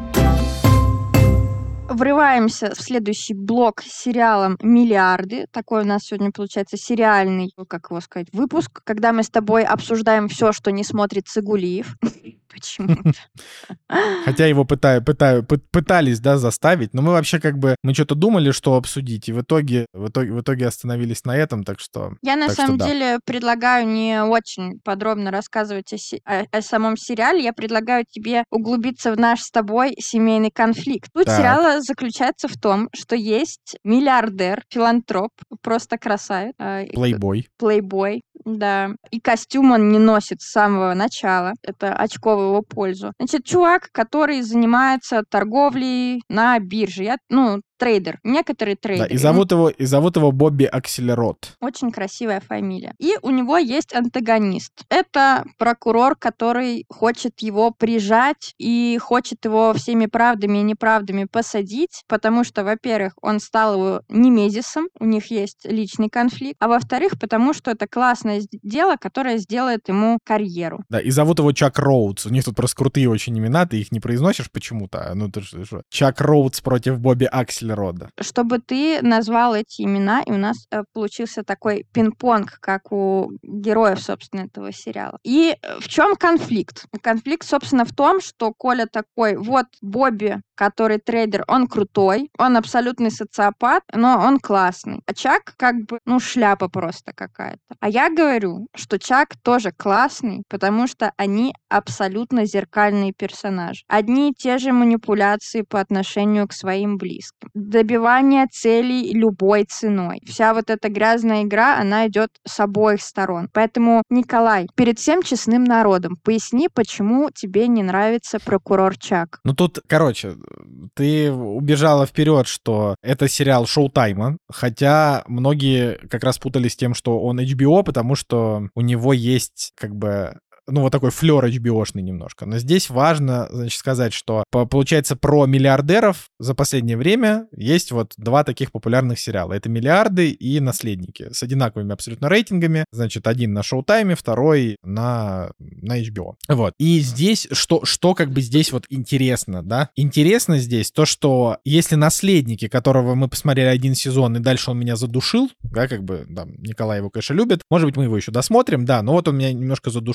Врываемся в следующий блок с сериалом «Миллиарды». Такой у нас сегодня получается сериальный, как его сказать, выпуск, когда мы с тобой обсуждаем все, что не смотрит Цигулиев. Почему-то. Хотя его пытались, да, заставить, но мы вообще мы что-то думали, что обсудить, и в итоге остановились на этом, так что... Я на самом деле предлагаю не очень подробно рассказывать о самом сериале, я предлагаю тебе углубиться в наш с тобой семейный конфликт. Суть сериала заключается в том, что есть миллиардер, филантроп, просто красавец. Плейбой, да. И костюм он не носит с самого начала. Это очко в его пользу. Значит, чувак, который занимается торговлей на бирже. Трейдер. Некоторые трейдеры. Да, и зовут его Бобби Акселерот. Очень красивая фамилия. И у него есть антагонист. Это прокурор, который хочет его прижать и хочет его всеми правдами и неправдами посадить, потому что, во-первых, он стал его немезисом, у них есть личный конфликт, а во-вторых, потому что это классное дело, которое сделает ему карьеру. Да, и зовут его Чак Роудс. У них тут просто крутые очень имена, ты их не произносишь почему-то. Ты что? Чак Роудс против Бобби Акселерота. Чтобы ты назвал эти имена, и у нас получился такой пинг-понг, как у героев, собственно, этого сериала. И в чем конфликт? Конфликт, собственно, в том, что Коля такой, вот Бобби, который трейдер, он крутой, он абсолютный социопат, но он классный. А Чак шляпа просто какая-то. А я говорю, что Чак тоже классный, потому что они абсолютно зеркальные персонажи. Одни и те же манипуляции по отношению к своим близким. Добивание целей любой ценой. Вся вот эта грязная игра, она идет с обоих сторон. Поэтому, Николай, перед всем честным народом поясни, почему тебе не нравится прокурор Чак. Тут, ты убежала вперед, что это сериал Шоутайма, хотя многие как раз путались с тем, что он HBO, потому что у него есть вот такой флёр HBO-шный немножко. Но здесь важно, значит, сказать, что получается про миллиардеров за последнее время есть вот два таких популярных сериала. Это «Миллиарды» и «Наследники» с одинаковыми абсолютно рейтингами. Значит, один на Showtime, второй на HBO. Вот. И здесь, что здесь вот интересно, да? Интересно здесь то, что если «Наследники», которого мы посмотрели один сезон, и дальше он меня задушил, да, Николай его, конечно, любит, может быть, мы его еще досмотрим, да, но вот он меня немножко задушил. Но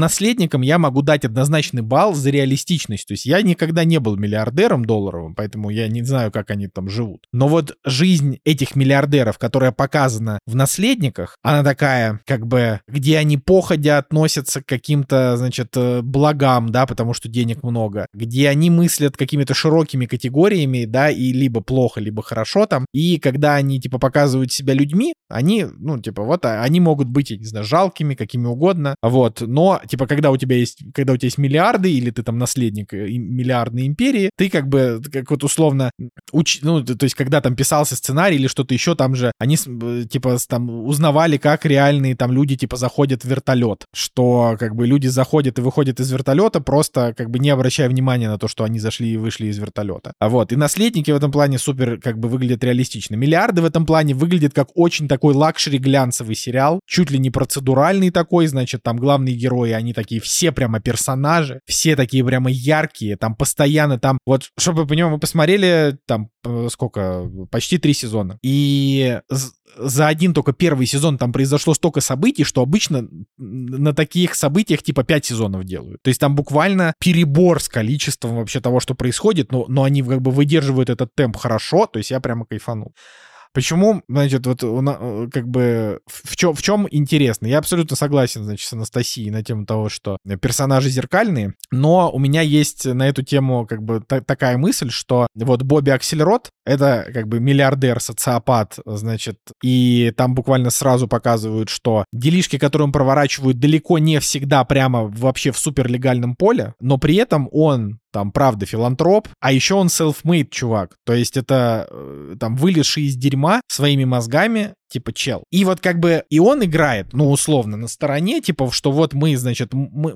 наследникам я могу дать однозначный балл за реалистичность. То есть я никогда не был миллиардером долларовым, поэтому я не знаю, как они там живут. Но вот жизнь этих миллиардеров, которая показана в «Наследниках», она такая, как бы, где они походя относятся к каким-то, значит, благам, да, потому что денег много, где они мыслят какими-то широкими категориями, да, и либо плохо, либо хорошо там, и когда они, типа, показывают себя людьми, они, ну, типа, вот, они могут быть, я не знаю, жалкими, какими угодно, вот, но, типа, когда у тебя есть миллиарды, или ты там наследник миллиардной империи, ты как бы, как вот условно, ну, то есть, когда там писался сценарий или что-то еще, там же они, типа, там узнавали, как реальные там люди, типа, заходят в вертолет, что, как бы, люди заходят и выходят из вертолета, просто, как бы, не обращая внимания на то, что они зашли и вышли из вертолета. Вот, и наследники в этом плане супер, как бы, выглядят реалистично. Миллиарды в этом плане выглядят как очень такой лакшери-глянцевый сериал, чуть ли не процедуральный такой, значит, там главные герои, они такие все прямо персонажи, все такие прямо яркие, там постоянно, там, вот, чтобы вы понимали, мы посмотрели, там, сколько, почти 3 сезона, и за один только первый сезон там произошло столько событий, что обычно на таких событиях типа 5 сезонов делают. То есть там буквально перебор с количеством вообще того, что происходит, но они как бы выдерживают этот темп хорошо, то есть я прямо кайфанул. Почему, значит, вот как бы в чем интересно? Я абсолютно согласен, значит, с Анастасией на тему того, что персонажи зеркальные, но у меня есть на эту тему как бы такая мысль, что вот Бобби Аксельрод — это как бы миллиардер, социопат, значит, и там буквально сразу показывают, что делишки, которые он проворачивает, далеко не всегда прямо вообще в суперлегальном поле, но при этом он там, правда, филантроп, а еще он self-made чувак, то есть это там вылезший из дерьма своими мозгами, типа, чел. И вот как бы и он играет, ну, условно, на стороне, типа, что вот мы, значит,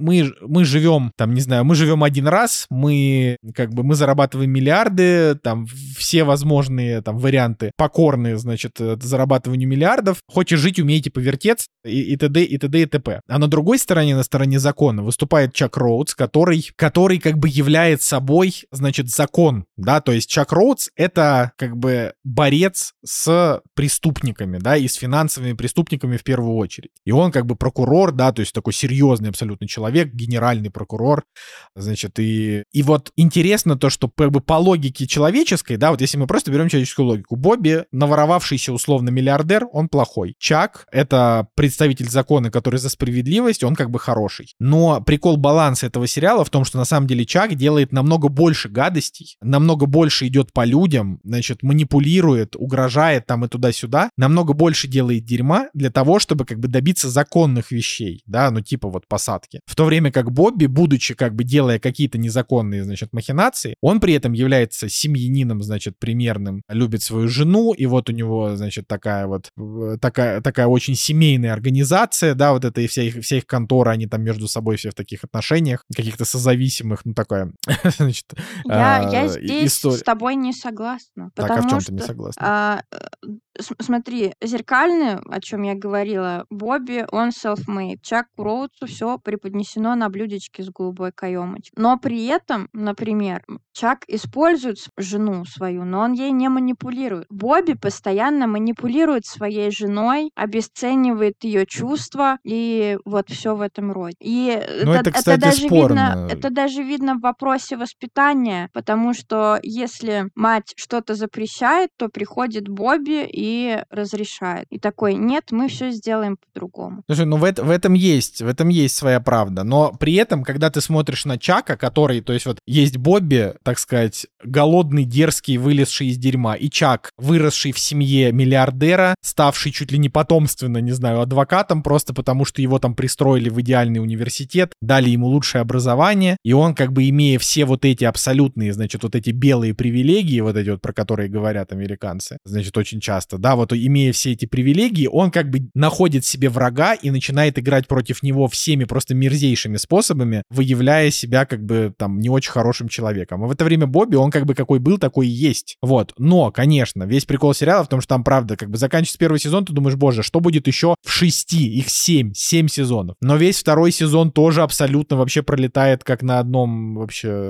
мы живем, там, не знаю, мы живем один раз, мы, как бы, мы зарабатываем миллиарды, там, все возможные, там, варианты покорные, значит, зарабатыванию миллиардов. Хочешь жить, умейте повертеться, и т.д., и т.д., и т.п. А на другой стороне, на стороне закона, выступает Чак Роудс, который как бы является собой, значит, закон, да, то есть Чак Роудс — это, как бы, борец с преступниками, да, и с финансовыми преступниками в первую очередь. И он как бы прокурор, да, то есть такой серьезный абсолютно человек, генеральный прокурор, значит, и вот интересно то, что как бы по логике человеческой, да, вот если мы просто берем человеческую логику, Бобби, наворовавшийся условно миллиардер, он плохой. Чак — это представитель закона, который за справедливость, он как бы хороший. Но прикол баланса этого сериала в том, что на самом деле Чак делает намного больше гадостей, намного больше идет по людям, значит, манипулирует, угрожает там и туда-сюда, намного больше делает дерьма для того, чтобы как бы добиться законных вещей, да, ну типа вот посадки. В то время как Бобби, будучи как бы делая какие-то незаконные, значит, махинации, он при этом является семьянином, значит, примерным, любит свою жену, и вот у него, значит, такая очень семейная организация, да, вот это и вся их контора, они там между собой все в таких отношениях, каких-то созависимых, ну такая, значит, я здесь с тобой не согласна. Так, а в чем ты не согласна? Смотри, зеркальный, о чем я говорила, Бобби, он self-made. Чак Роудсу все преподнесено на блюдечке с голубой каемочкой. Но при этом, например, Чак использует жену свою, но он ей не манипулирует. Бобби постоянно манипулирует своей женой, обесценивает ее чувства и вот все в этом роде. И это, кстати, даже спорно. это даже видно в вопросе воспитания, потому что если мать что-то запрещает, то приходит Бобби и разрешает. И такой, нет, мы все сделаем по-другому. Слушай, ну в этом есть своя правда, но при этом, когда ты смотришь на Чака, который, то есть вот есть Бобби, так сказать, голодный, дерзкий, вылезший из дерьма, и Чак, выросший в семье миллиардера, ставший чуть ли не потомственно, не знаю, адвокатом, просто потому что его там пристроили в идеальный университет, дали ему лучшее образование, и он как бы, имея все вот эти абсолютные, значит, вот эти белые привилегии, вот эти вот, про которые говорят американцы, значит, очень часто, да, вот имея все эти привилегии, он как бы находит себе врага и начинает играть против него всеми просто мерзейшими способами, выявляя себя как бы там не очень хорошим человеком. А в это время Бобби, он как бы какой был, такой и есть. Вот. Но, конечно, весь прикол сериала в том, что там, правда, как бы заканчивается первый сезон, ты думаешь, боже, что будет еще в 6? Их 7 сезонов. Но весь второй сезон тоже абсолютно вообще пролетает как на одном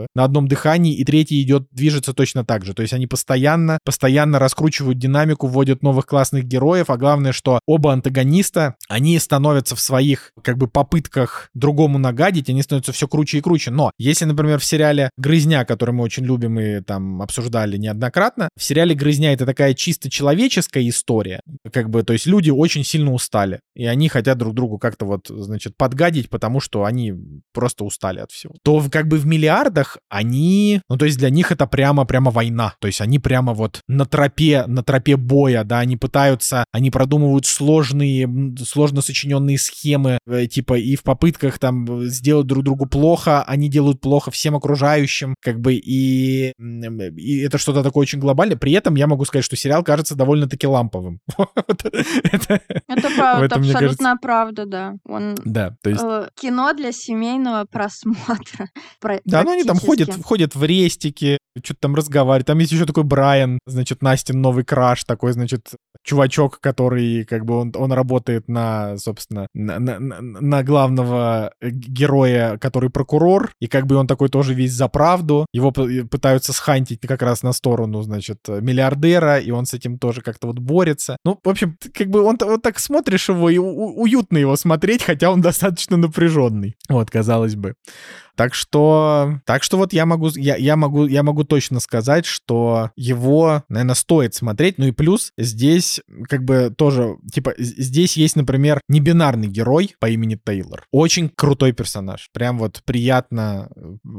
дыхании, и третий движется точно так же. То есть они постоянно раскручивают динамику, вводят создают новых классных героев, а главное, что оба антагониста, они становятся в своих, как бы, попытках другому нагадить, они становятся все круче и круче. Но если, например, в сериале «Грызня», который мы очень любим и там обсуждали неоднократно, в сериале «Грызня» это такая чисто человеческая история, как бы, то есть люди очень сильно устали, и они хотят друг другу как-то вот, значит, подгадить, потому что они просто устали от всего. То как бы в «Миллиардах» они, ну, то есть для них это прямо война, то есть они прямо вот на тропе боя, да, они пытаются, они продумывают сложно сочиненные схемы, типа, и в попытках там сделать друг другу плохо, они делают плохо всем окружающим, как бы, и это что-то такое очень глобальное. При этом я могу сказать, что сериал кажется довольно-таки ламповым. Это правда, это абсолютно правда, да. Да, то есть... Кино для семейного просмотра. Да, ну они там ходят в рестики, что-то там разговаривают. Там есть еще такой Брайан, значит, Настин новый краш, такой, значит, чувачок, который, как бы, он работает на, собственно, на главного героя, который прокурор, и как бы он такой тоже весь за правду. Его пытаются схантить как раз на сторону, значит, миллиардера, и он с этим тоже как-то вот борется. Ну, в общем, как бы он вот так смотришь его, и уютно его смотреть, хотя он достаточно напряженный. Вот, казалось бы. Так что вот я могу точно сказать, что его, наверное, стоит смотреть. Ну и плюс здесь как бы тоже, типа, здесь есть, например, небинарный герой по имени Тейлор. Очень крутой персонаж. Прям вот приятно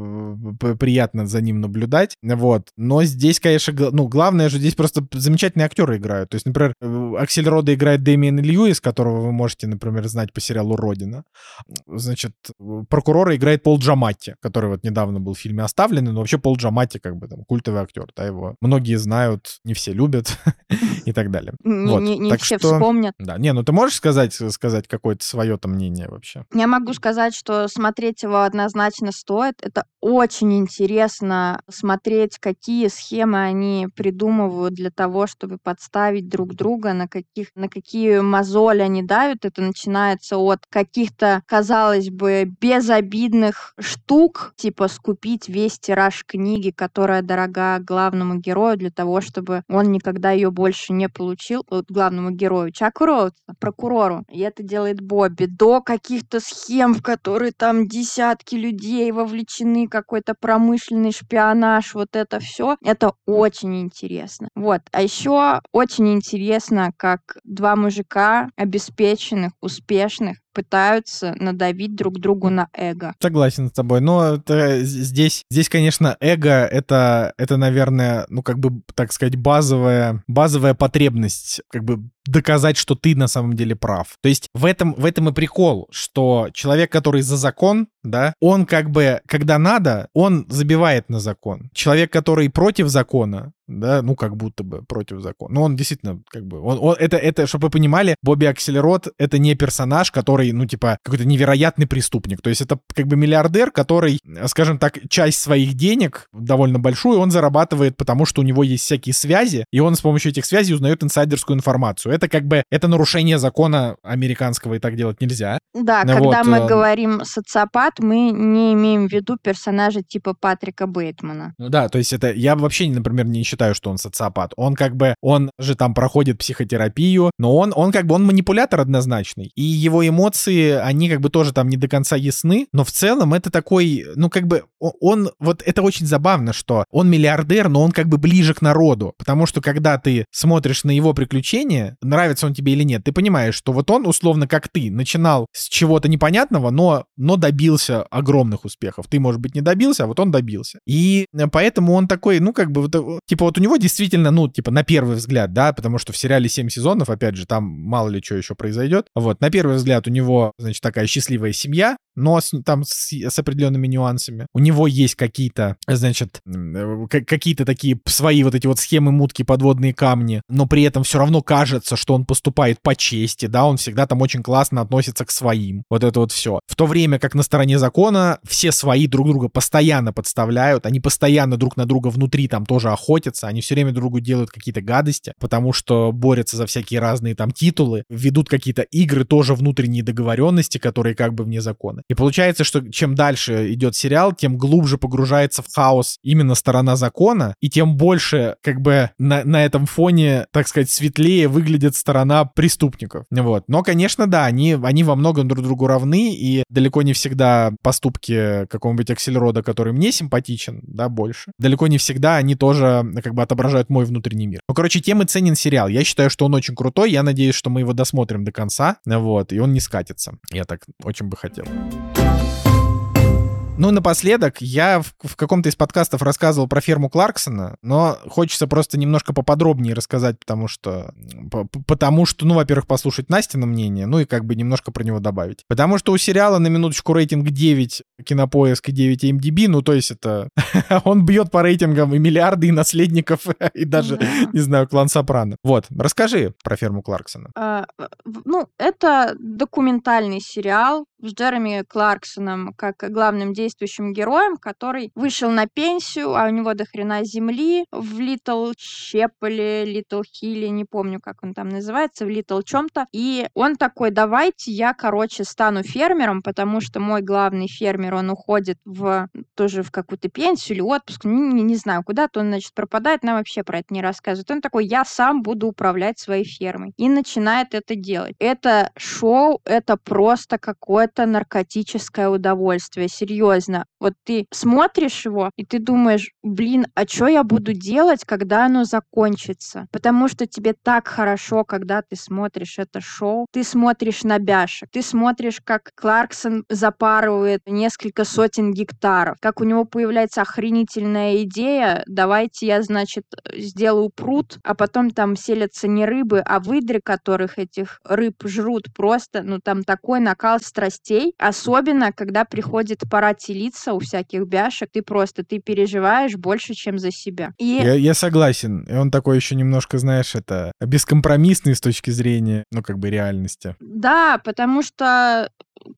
за ним наблюдать. Вот. Но здесь, конечно, ну, главное же, здесь просто замечательные актеры играют. То есть, например, Аксельрода играет Дэмиан Льюис, которого вы можете, например, знать по сериалу «Родина». Значит, прокурора играет Пол Джаматти, который вот недавно был в фильме «Оставленный», но вообще Пол Джаматти, как бы, там, культовый актер, да, его многие знают, не все любят и так далее. Не все вспомнят. Да, ну ты можешь сказать какое-то свое-то мнение вообще? Я могу сказать, что смотреть его однозначно стоит. Это очень интересно смотреть, какие схемы они придумывают для того, чтобы подставить друг друга, на какие мозоли они давят. Это начинается от каких-то, казалось бы, безобидных штук, типа скупить весь тираж книги, которая дорога главному герою, для того, чтобы он никогда ее больше не получил, вот главному герою, Чаку Роудсу, прокурору. И это делает Бобби. До каких-то схем, в которые там десятки людей вовлечены, какой-то промышленный шпионаж, вот это все. Это очень интересно. Вот. А еще очень интересно, как два мужика обеспеченных, успешных, пытаются надавить друг другу на эго. Согласен с тобой. Но здесь, конечно, эго — это, наверное, ну, как бы, так сказать, базовая потребность, как бы, доказать, что ты на самом деле прав. То есть в этом и прикол, что человек, который за закон, да, он как бы, когда надо, он забивает на закон. Человек, который против закона, да, ну, как будто бы против закона. Но он действительно, как бы, это, чтобы вы понимали, Бобби Аксельрод — это не персонаж, который, ну, типа, какой-то невероятный преступник. То есть это, как бы, миллиардер, который, скажем так, часть своих денег, довольно большую, он зарабатывает, потому что у него есть всякие связи, и он с помощью этих связей узнает инсайдерскую информацию. Это, как бы, это нарушение закона американского, и так делать нельзя. Да, когда мы говорим социопат, мы не имеем в виду персонажа типа Патрика Бейтмана. Ну да, то есть это, я вообще, например, не считаю, что он социопат. Он как бы, он же там проходит психотерапию, но он как бы, он манипулятор однозначный. И его эмоции, они как бы тоже там не до конца ясны, но в целом это такой, ну как бы, он, вот это очень забавно, что он миллиардер, но он как бы ближе к народу. Потому что когда ты смотришь на его приключения, нравится он тебе или нет, ты понимаешь, что вот он, условно, как ты, начинал с чего-то непонятного, но добился огромных успехов. Ты, может быть, не добился, а вот он добился. И поэтому он такой, ну, как бы, вот, типа, вот у него действительно, ну, типа, на первый взгляд, да, потому что в сериале 7 сезонов, опять же, там мало ли что еще произойдет. Вот, на первый взгляд у него, значит, такая счастливая семья, но там с определенными нюансами. У него есть какие-то, значит, какие-то такие свои вот эти вот схемы, мутки, подводные камни, но при этом все равно кажется, что он поступает по чести, да, он всегда там очень классно относится к своим. Вот это вот все. В то время как на стороне закона все свои друг друга постоянно подставляют, они постоянно друг на друга внутри там тоже охотятся, они все время друг другу делают какие-то гадости, потому что борются за всякие разные там титулы, ведут какие-то игры, тоже внутренние договоренности, которые как бы вне закона. И получается, что чем дальше идет сериал, тем глубже погружается в хаос именно сторона закона, и тем больше как бы на этом фоне, так сказать, светлее выглядит сторона преступников. Вот. Но, конечно, да, они во многом друг другу равны, и далеко не всегда поступки какого-нибудь Аксельрода, который мне симпатичен, да, больше, далеко не всегда они тоже как бы отображают мой внутренний мир. Ну, короче, тем и ценен сериал. Я считаю, что он очень крутой, я надеюсь, что мы его досмотрим до конца, вот, и он не скатится. Я так очень бы хотел. Ну, напоследок, я в каком-то из подкастов рассказывал про ферму Кларксона, но хочется просто немножко поподробнее рассказать, потому что, ну, во-первых, послушать Настино мнение, ну и как бы немножко про него добавить. Потому что у сериала на минуточку рейтинг 9 Кинопоиск и 9 IMDb, ну, то есть это... Он бьет по рейтингам и Миллиарды, и Наследников, и даже, не знаю, Клан Сопрано. Вот, расскажи про ферму Кларксона. Ну, это документальный сериал с Джереми Кларксоном как главным действующим героем, который вышел на пенсию, а у него дохрена земли в Литл Щеполе, Литл Хилле, не помню, как он там называется, в Литл чем-то. И он такой: давайте я, стану фермером, потому что мой главный фермер, он уходит тоже в какую-то пенсию или отпуск, не знаю, куда-то он, значит, пропадает, нам вообще про это не рассказывают. Он такой: я сам буду управлять своей фермой. И начинает это делать. Это шоу, это просто какое-то наркотическое удовольствие, серьезно. Вот ты смотришь его, и ты думаешь: блин, а что я буду делать, когда оно закончится? Потому что тебе так хорошо, когда ты смотришь это шоу. Ты смотришь на бяшек, ты смотришь, как Кларксон запарывает несколько сотен гектаров, как у него появляется охренительная идея: давайте я, значит, сделаю пруд, а потом там селятся не рыбы, а выдры, которых этих рыб жрут просто, ну там такой накал страстей. Особенно, когда приходит пора телиться у всяких бяшек, ты переживаешь больше, чем за себя. Я согласен. И он такой еще немножко, знаешь, это бескомпромиссный с точки зрения, ну, как бы реальности. Да, потому что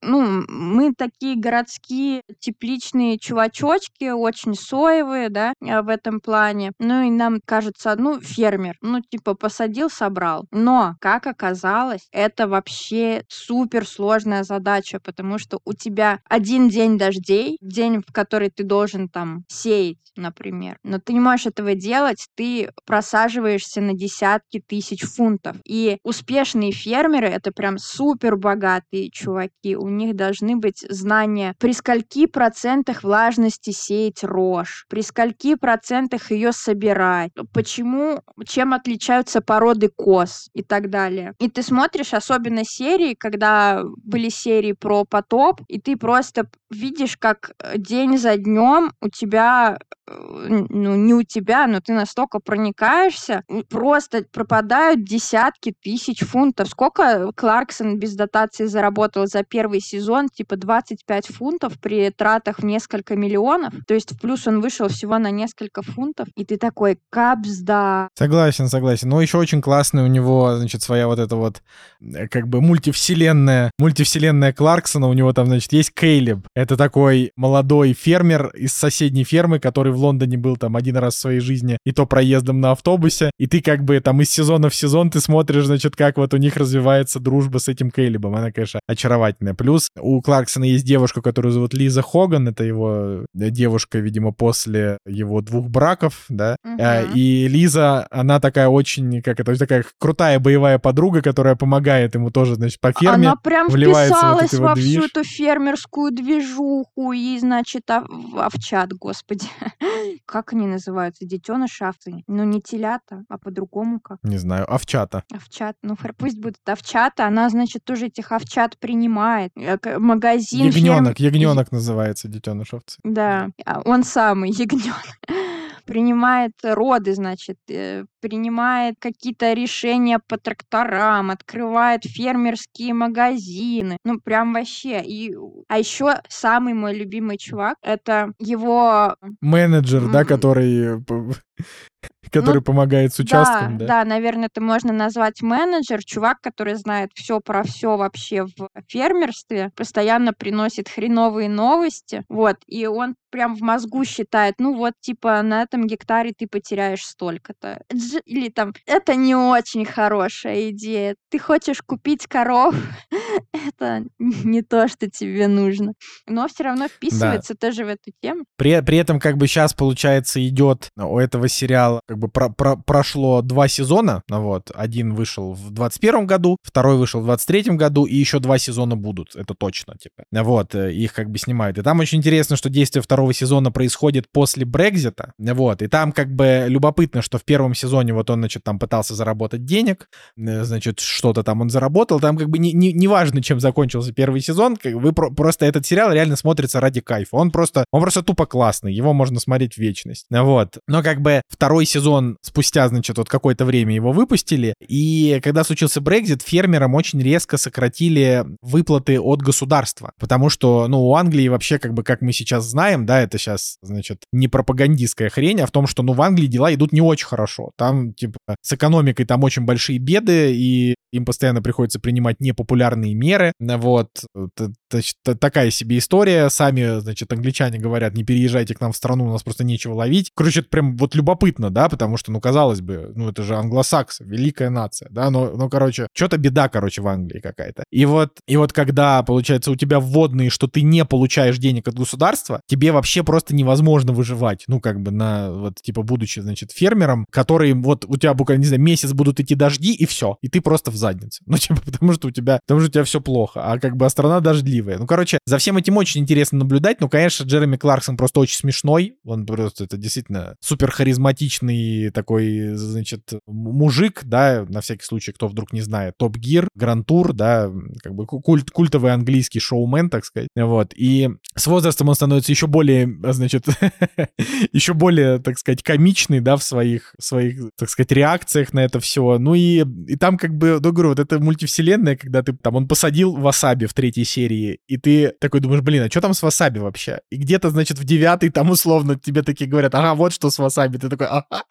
мы такие городские тепличные чувачочки, очень соевые, да, в этом плане. Ну, и нам кажется, фермер, посадил, собрал. Но, как оказалось, это вообще супер сложная задача, потому что у тебя один день дождей, день, в который ты должен там сеять, например. Но ты не можешь этого делать, ты просаживаешься на десятки тысяч фунтов. И успешные фермеры — это прям супер богатые чуваки. У них должны быть знания, при скольки процентах влажности сеять рожь, при скольки процентах ее собирать, чем отличаются породы коз и так далее. И ты смотришь особенно серии, когда были серии про потоп, и ты просто видишь, как день за днем у тебя, не у тебя, но ты настолько проникаешься, просто пропадают десятки тысяч фунтов. Сколько Кларксон без дотации заработал за первый сезон? 25 фунтов при тратах в несколько миллионов. То есть в плюс он вышел всего на несколько фунтов. И ты такой: капсда. Согласен. Но еще очень классный у него, значит, своя вот эта вот как бы мультивселенная Кларксона. У него там, значит, есть Кейлеб. Это такой молодой фермер из соседней фермы, который в Лондоне был там один раз в своей жизни, и то проездом на автобусе. И ты как бы там из сезона в сезон ты смотришь, значит, как вот у них развивается дружба с этим Кейлебом. Она, конечно, очаровательная. Плюс у Кларксона есть девушка, которую зовут Лиза Хоган. Это его девушка, видимо, после его 2 браков, да. И Лиза, она такая очень, такая крутая боевая подруга, которая помогает ему тоже, значит, по ферме. Она прям вливается вписалась в во движ. всю эту фермерскую движуху и, значит, овчат, господи. Как они называются? Детеныши овцы. Не телята, а по-другому как? Не знаю, овчата. Овчат. Пусть будут овчата. Она, значит, тоже этих овчат принимает. Магазин... Ягненок называется, детеныш овцы. Да, он самый ягненок. Принимает роды, значит, принимает какие-то решения по тракторам, открывает фермерские магазины. Прям вообще. А еще самый мой любимый чувак — это его... Менеджер, да, который который помогает с участком, да? Да, наверное, это можно назвать менеджер, чувак, который знает все про все вообще в фермерстве, постоянно приносит хреновые новости, вот, и он прям в мозгу считает, ну вот, типа, на этом гектаре ты потеряешь столько-то. Или там, это не очень хорошая идея. Ты хочешь купить коров, это не то, что тебе нужно. Но все равно вписывается тоже в эту тему. При этом, как бы, сейчас, получается, идет у этого сериала, как бы, прошло 2 сезона, вот, один вышел в 21 году, второй вышел в 23 году, и еще 2 сезона будут, это точно, типа. Вот, их, как бы, снимают. И там очень интересно, что действие второго сезона происходит после Брексита, вот, и там, как бы, любопытно, что в первом сезоне вот он, значит, там пытался заработать денег, значит, что-то там он заработал, там, как бы, не важно, чем закончился первый сезон, как бы, просто этот сериал реально смотрится ради кайфа, он просто тупо классный, его можно смотреть в вечность, вот. Но, как бы, второй сезон спустя, значит, вот какое-то время его выпустили, и когда случился Брексит, фермерам очень резко сократили выплаты от государства, потому что, ну, у Англии вообще, как бы, как мы сейчас знаем, да, это сейчас, значит, не пропагандистская хрень, а в том, что, ну, в Англии дела идут не очень хорошо. Там, типа, с экономикой там очень большие беды, и им постоянно приходится принимать непопулярные меры. Вот. Такая себе история. Сами, значит, англичане говорят, не переезжайте к нам в страну, у нас просто нечего ловить. Короче, это прям вот любопытно, да, потому что, ну, казалось бы, ну, это же англосаксы, великая нация, да, но короче, что-то беда, короче, в Англии какая-то. И вот когда, получается, у тебя вводные, что ты не получаешь денег от государства, тебе вообще просто невозможно выживать. Ну, как бы вот, типа, будучи, значит, фермером, который вот у тебя буквально, не знаю, месяц будут идти дожди, и все. И ты просто в заднице. Ну, типа, потому что у тебя все плохо, а как бы страна дождливая. Ну, короче, за всем этим очень интересно наблюдать. Ну, конечно, Джереми Кларксон просто очень смешной. Он просто, это действительно супер харизматичный такой, значит, мужик, да, на всякий случай, кто вдруг не знает. Топ Гир, Гранд Тур, да, как бы культовый английский шоумен, так сказать. Вот. И с возрастом он становится еще более, значит, еще более, так сказать, комичный, да, в своих, так сказать, реакциях на это все. Ну и там, как бы, ну, говорю, вот эта мультивселенная, когда ты там, он посадил васаби в 3 серии, и ты такой думаешь, блин, а что там с васаби вообще? И где-то, значит, в 9 там условно тебе такие говорят, ага, вот что с васаби. Ты такой, ага,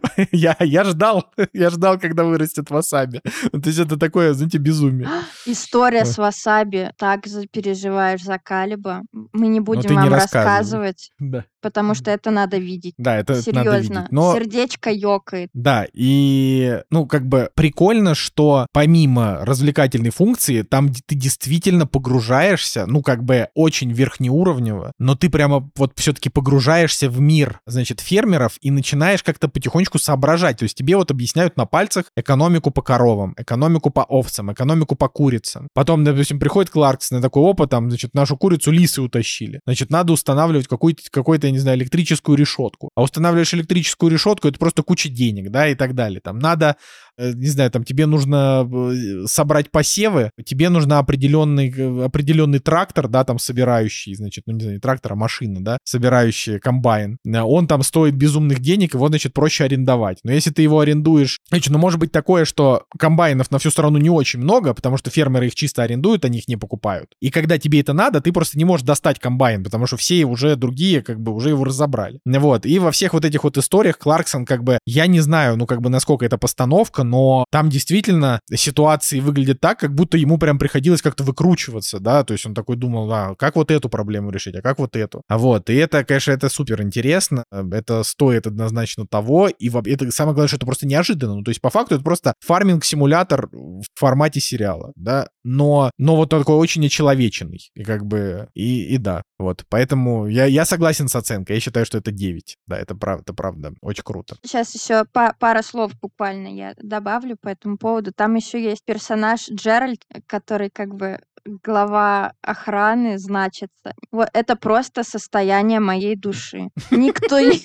я ждал, когда вырастет васаби. То есть это такое, знаете, безумие. История с васаби. Так переживаешь за Калиба. Мы не будем вам рассказывать, потому что это надо видеть. Да, это серьезно. надо видеть. Но... Сердечко ёкает. Да, и, ну, как бы прикольно, что помимо развлекательной функции, там ты действительно погружаешься, ну, как бы очень верхнеуровнево, но ты прямо вот все-таки погружаешься в мир, значит, фермеров и начинаешь как-то потихонечку соображать. То есть тебе вот объясняют на пальцах экономику по коровам, экономику по овцам, экономику по курицам. Потом, допустим, приходит Кларксон и такой, опа, там, значит, нашу курицу лисы утащили. Значит, надо устанавливать какую-то, я не знаю, электрическую решетку. А устанавливаешь электрическую решетку, это просто куча денег, да, и так далее. Там надо, не знаю, там тебе нужно собрать посевы, тебе нужно определенный трактор, да, там собирающий, значит, ну, не знаю, не трактор, а машина, да, собирающая комбайн. Он там стоит безумных денег, его, значит, проще арендовать. Но если ты его арендуешь, значит, ну, может быть такое, что комбайнов на всю страну не очень много, потому что фермеры их чисто арендуют, они их не покупают. И когда тебе это надо, ты просто не можешь достать комбайн, потому что все уже другие, как бы, уже его разобрали. Вот. И во всех вот этих вот историях Кларксон, как бы, я не знаю, ну, как бы, насколько это постановка, но там действительно ситуации выглядят так, как будто ему прям приходилось как-то выкручиваться, да, то есть он такой думал, а как вот эту проблему решить, а как вот эту. Вот, и это, конечно, это супер интересно, это стоит однозначно того, и это самое главное, что это просто неожиданно, ну, то есть по факту это просто фарминг-симулятор в формате сериала, да, но вот такой очень очеловеченный, и как бы, и да, вот, поэтому я согласен с оценкой, я считаю, что это 9, да, это правда, очень круто. Сейчас еще пара слов буквально я добавлю по этому поводу. Там еще есть персонаж Джеральд, который как бы глава охраны значится. Вот это просто состояние моей души. Никто не...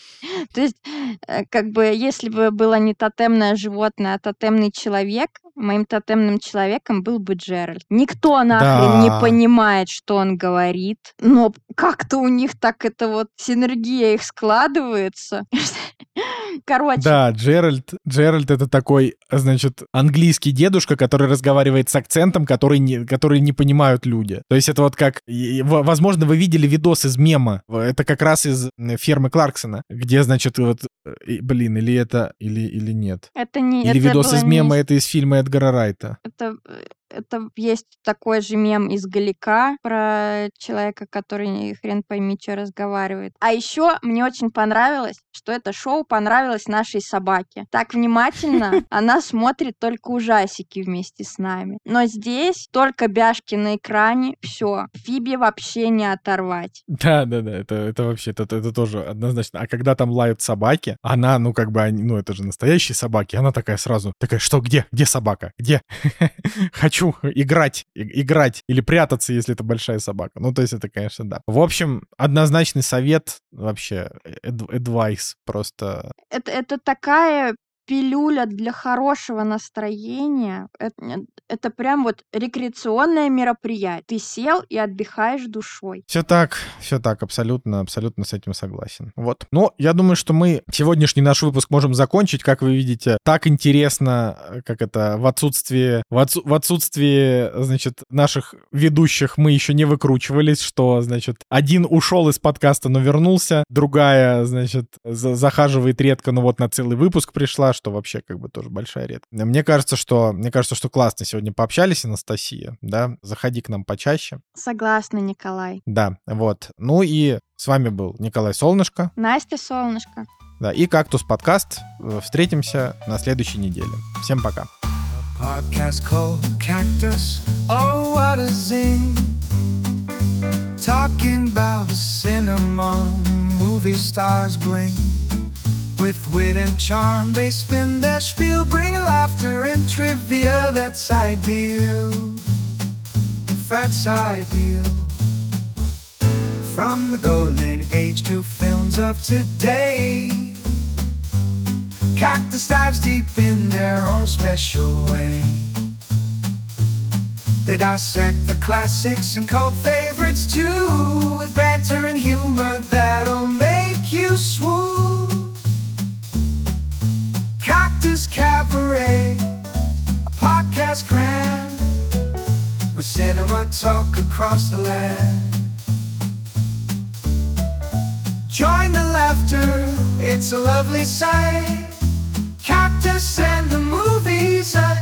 То есть, как бы, если бы было не тотемное животное, а тотемный человек, моим тотемным человеком был бы Джеральд. Никто нахрен не понимает, что он говорит, но как-то у них так это вот синергия их складывается. Короче. Да, Джеральд это такой, значит, английский дедушка, который разговаривает с акцентом, который не понимают люди. То есть это вот как, возможно, вы видели видос из мема, это как раз из «Фермы Кларксона», где, значит, вот, блин, или это, или нет. Это не... Или это видос было из мема, это из фильма Эдгара Райта. Это есть такой же мем из Галика про человека, который хрен пойми, что разговаривает. А еще мне очень понравилось, что это шоу понравилось нашей собаке. Так внимательно она смотрит только ужасики вместе с нами. Но здесь только бяшки на экране, все. Фиби вообще не оторвать. Да, это вообще, это тоже однозначно. А когда там лают собаки, она, ну, как бы, это же настоящие собаки, она такая сразу, что, где собака, где? Хочу играть или прятаться, если это большая собака. Ну, то есть это, конечно, да. В общем, однозначный совет вообще, advice просто. Это такая пилюля для хорошего настроения. Это прям вот рекреационное мероприятие. Ты сел и отдыхаешь душой. Все так, абсолютно с этим согласен. Вот. Ну, я думаю, что мы сегодняшний наш выпуск можем закончить. Как вы видите, так интересно, как это, в отсутствии, значит, наших ведущих мы еще не выкручивались, что, значит, один ушел из подкаста, но вернулся, другая, значит, захаживает редко, но вот на целый выпуск пришла, что вообще как бы тоже большая редкость. Мне кажется, что классно сегодня пообщались, Анастасия, да? Заходи к нам почаще. Согласна, Николай. Да, вот. Ну и с вами был Николай Солнышко. Настя Солнышко. Да, и «Кактус подкаст». Встретимся на следующей неделе. Всем пока. Podcast called Cactus. Oh, what a zing. Talking about the cinema, movie stars bling. With wit and charm, they spin their spiel, bring laughter and trivia. That's ideal. That's ideal. From the golden age to films of today, Cactus dives deep in their own special way. They dissect the classics and cult favorites too, with banter and humor that'll make you swoon. Cactus Cabaret, a podcast grand, where cinema talk across the land. Join the laughter, it's a lovely sight. Cactus and the movies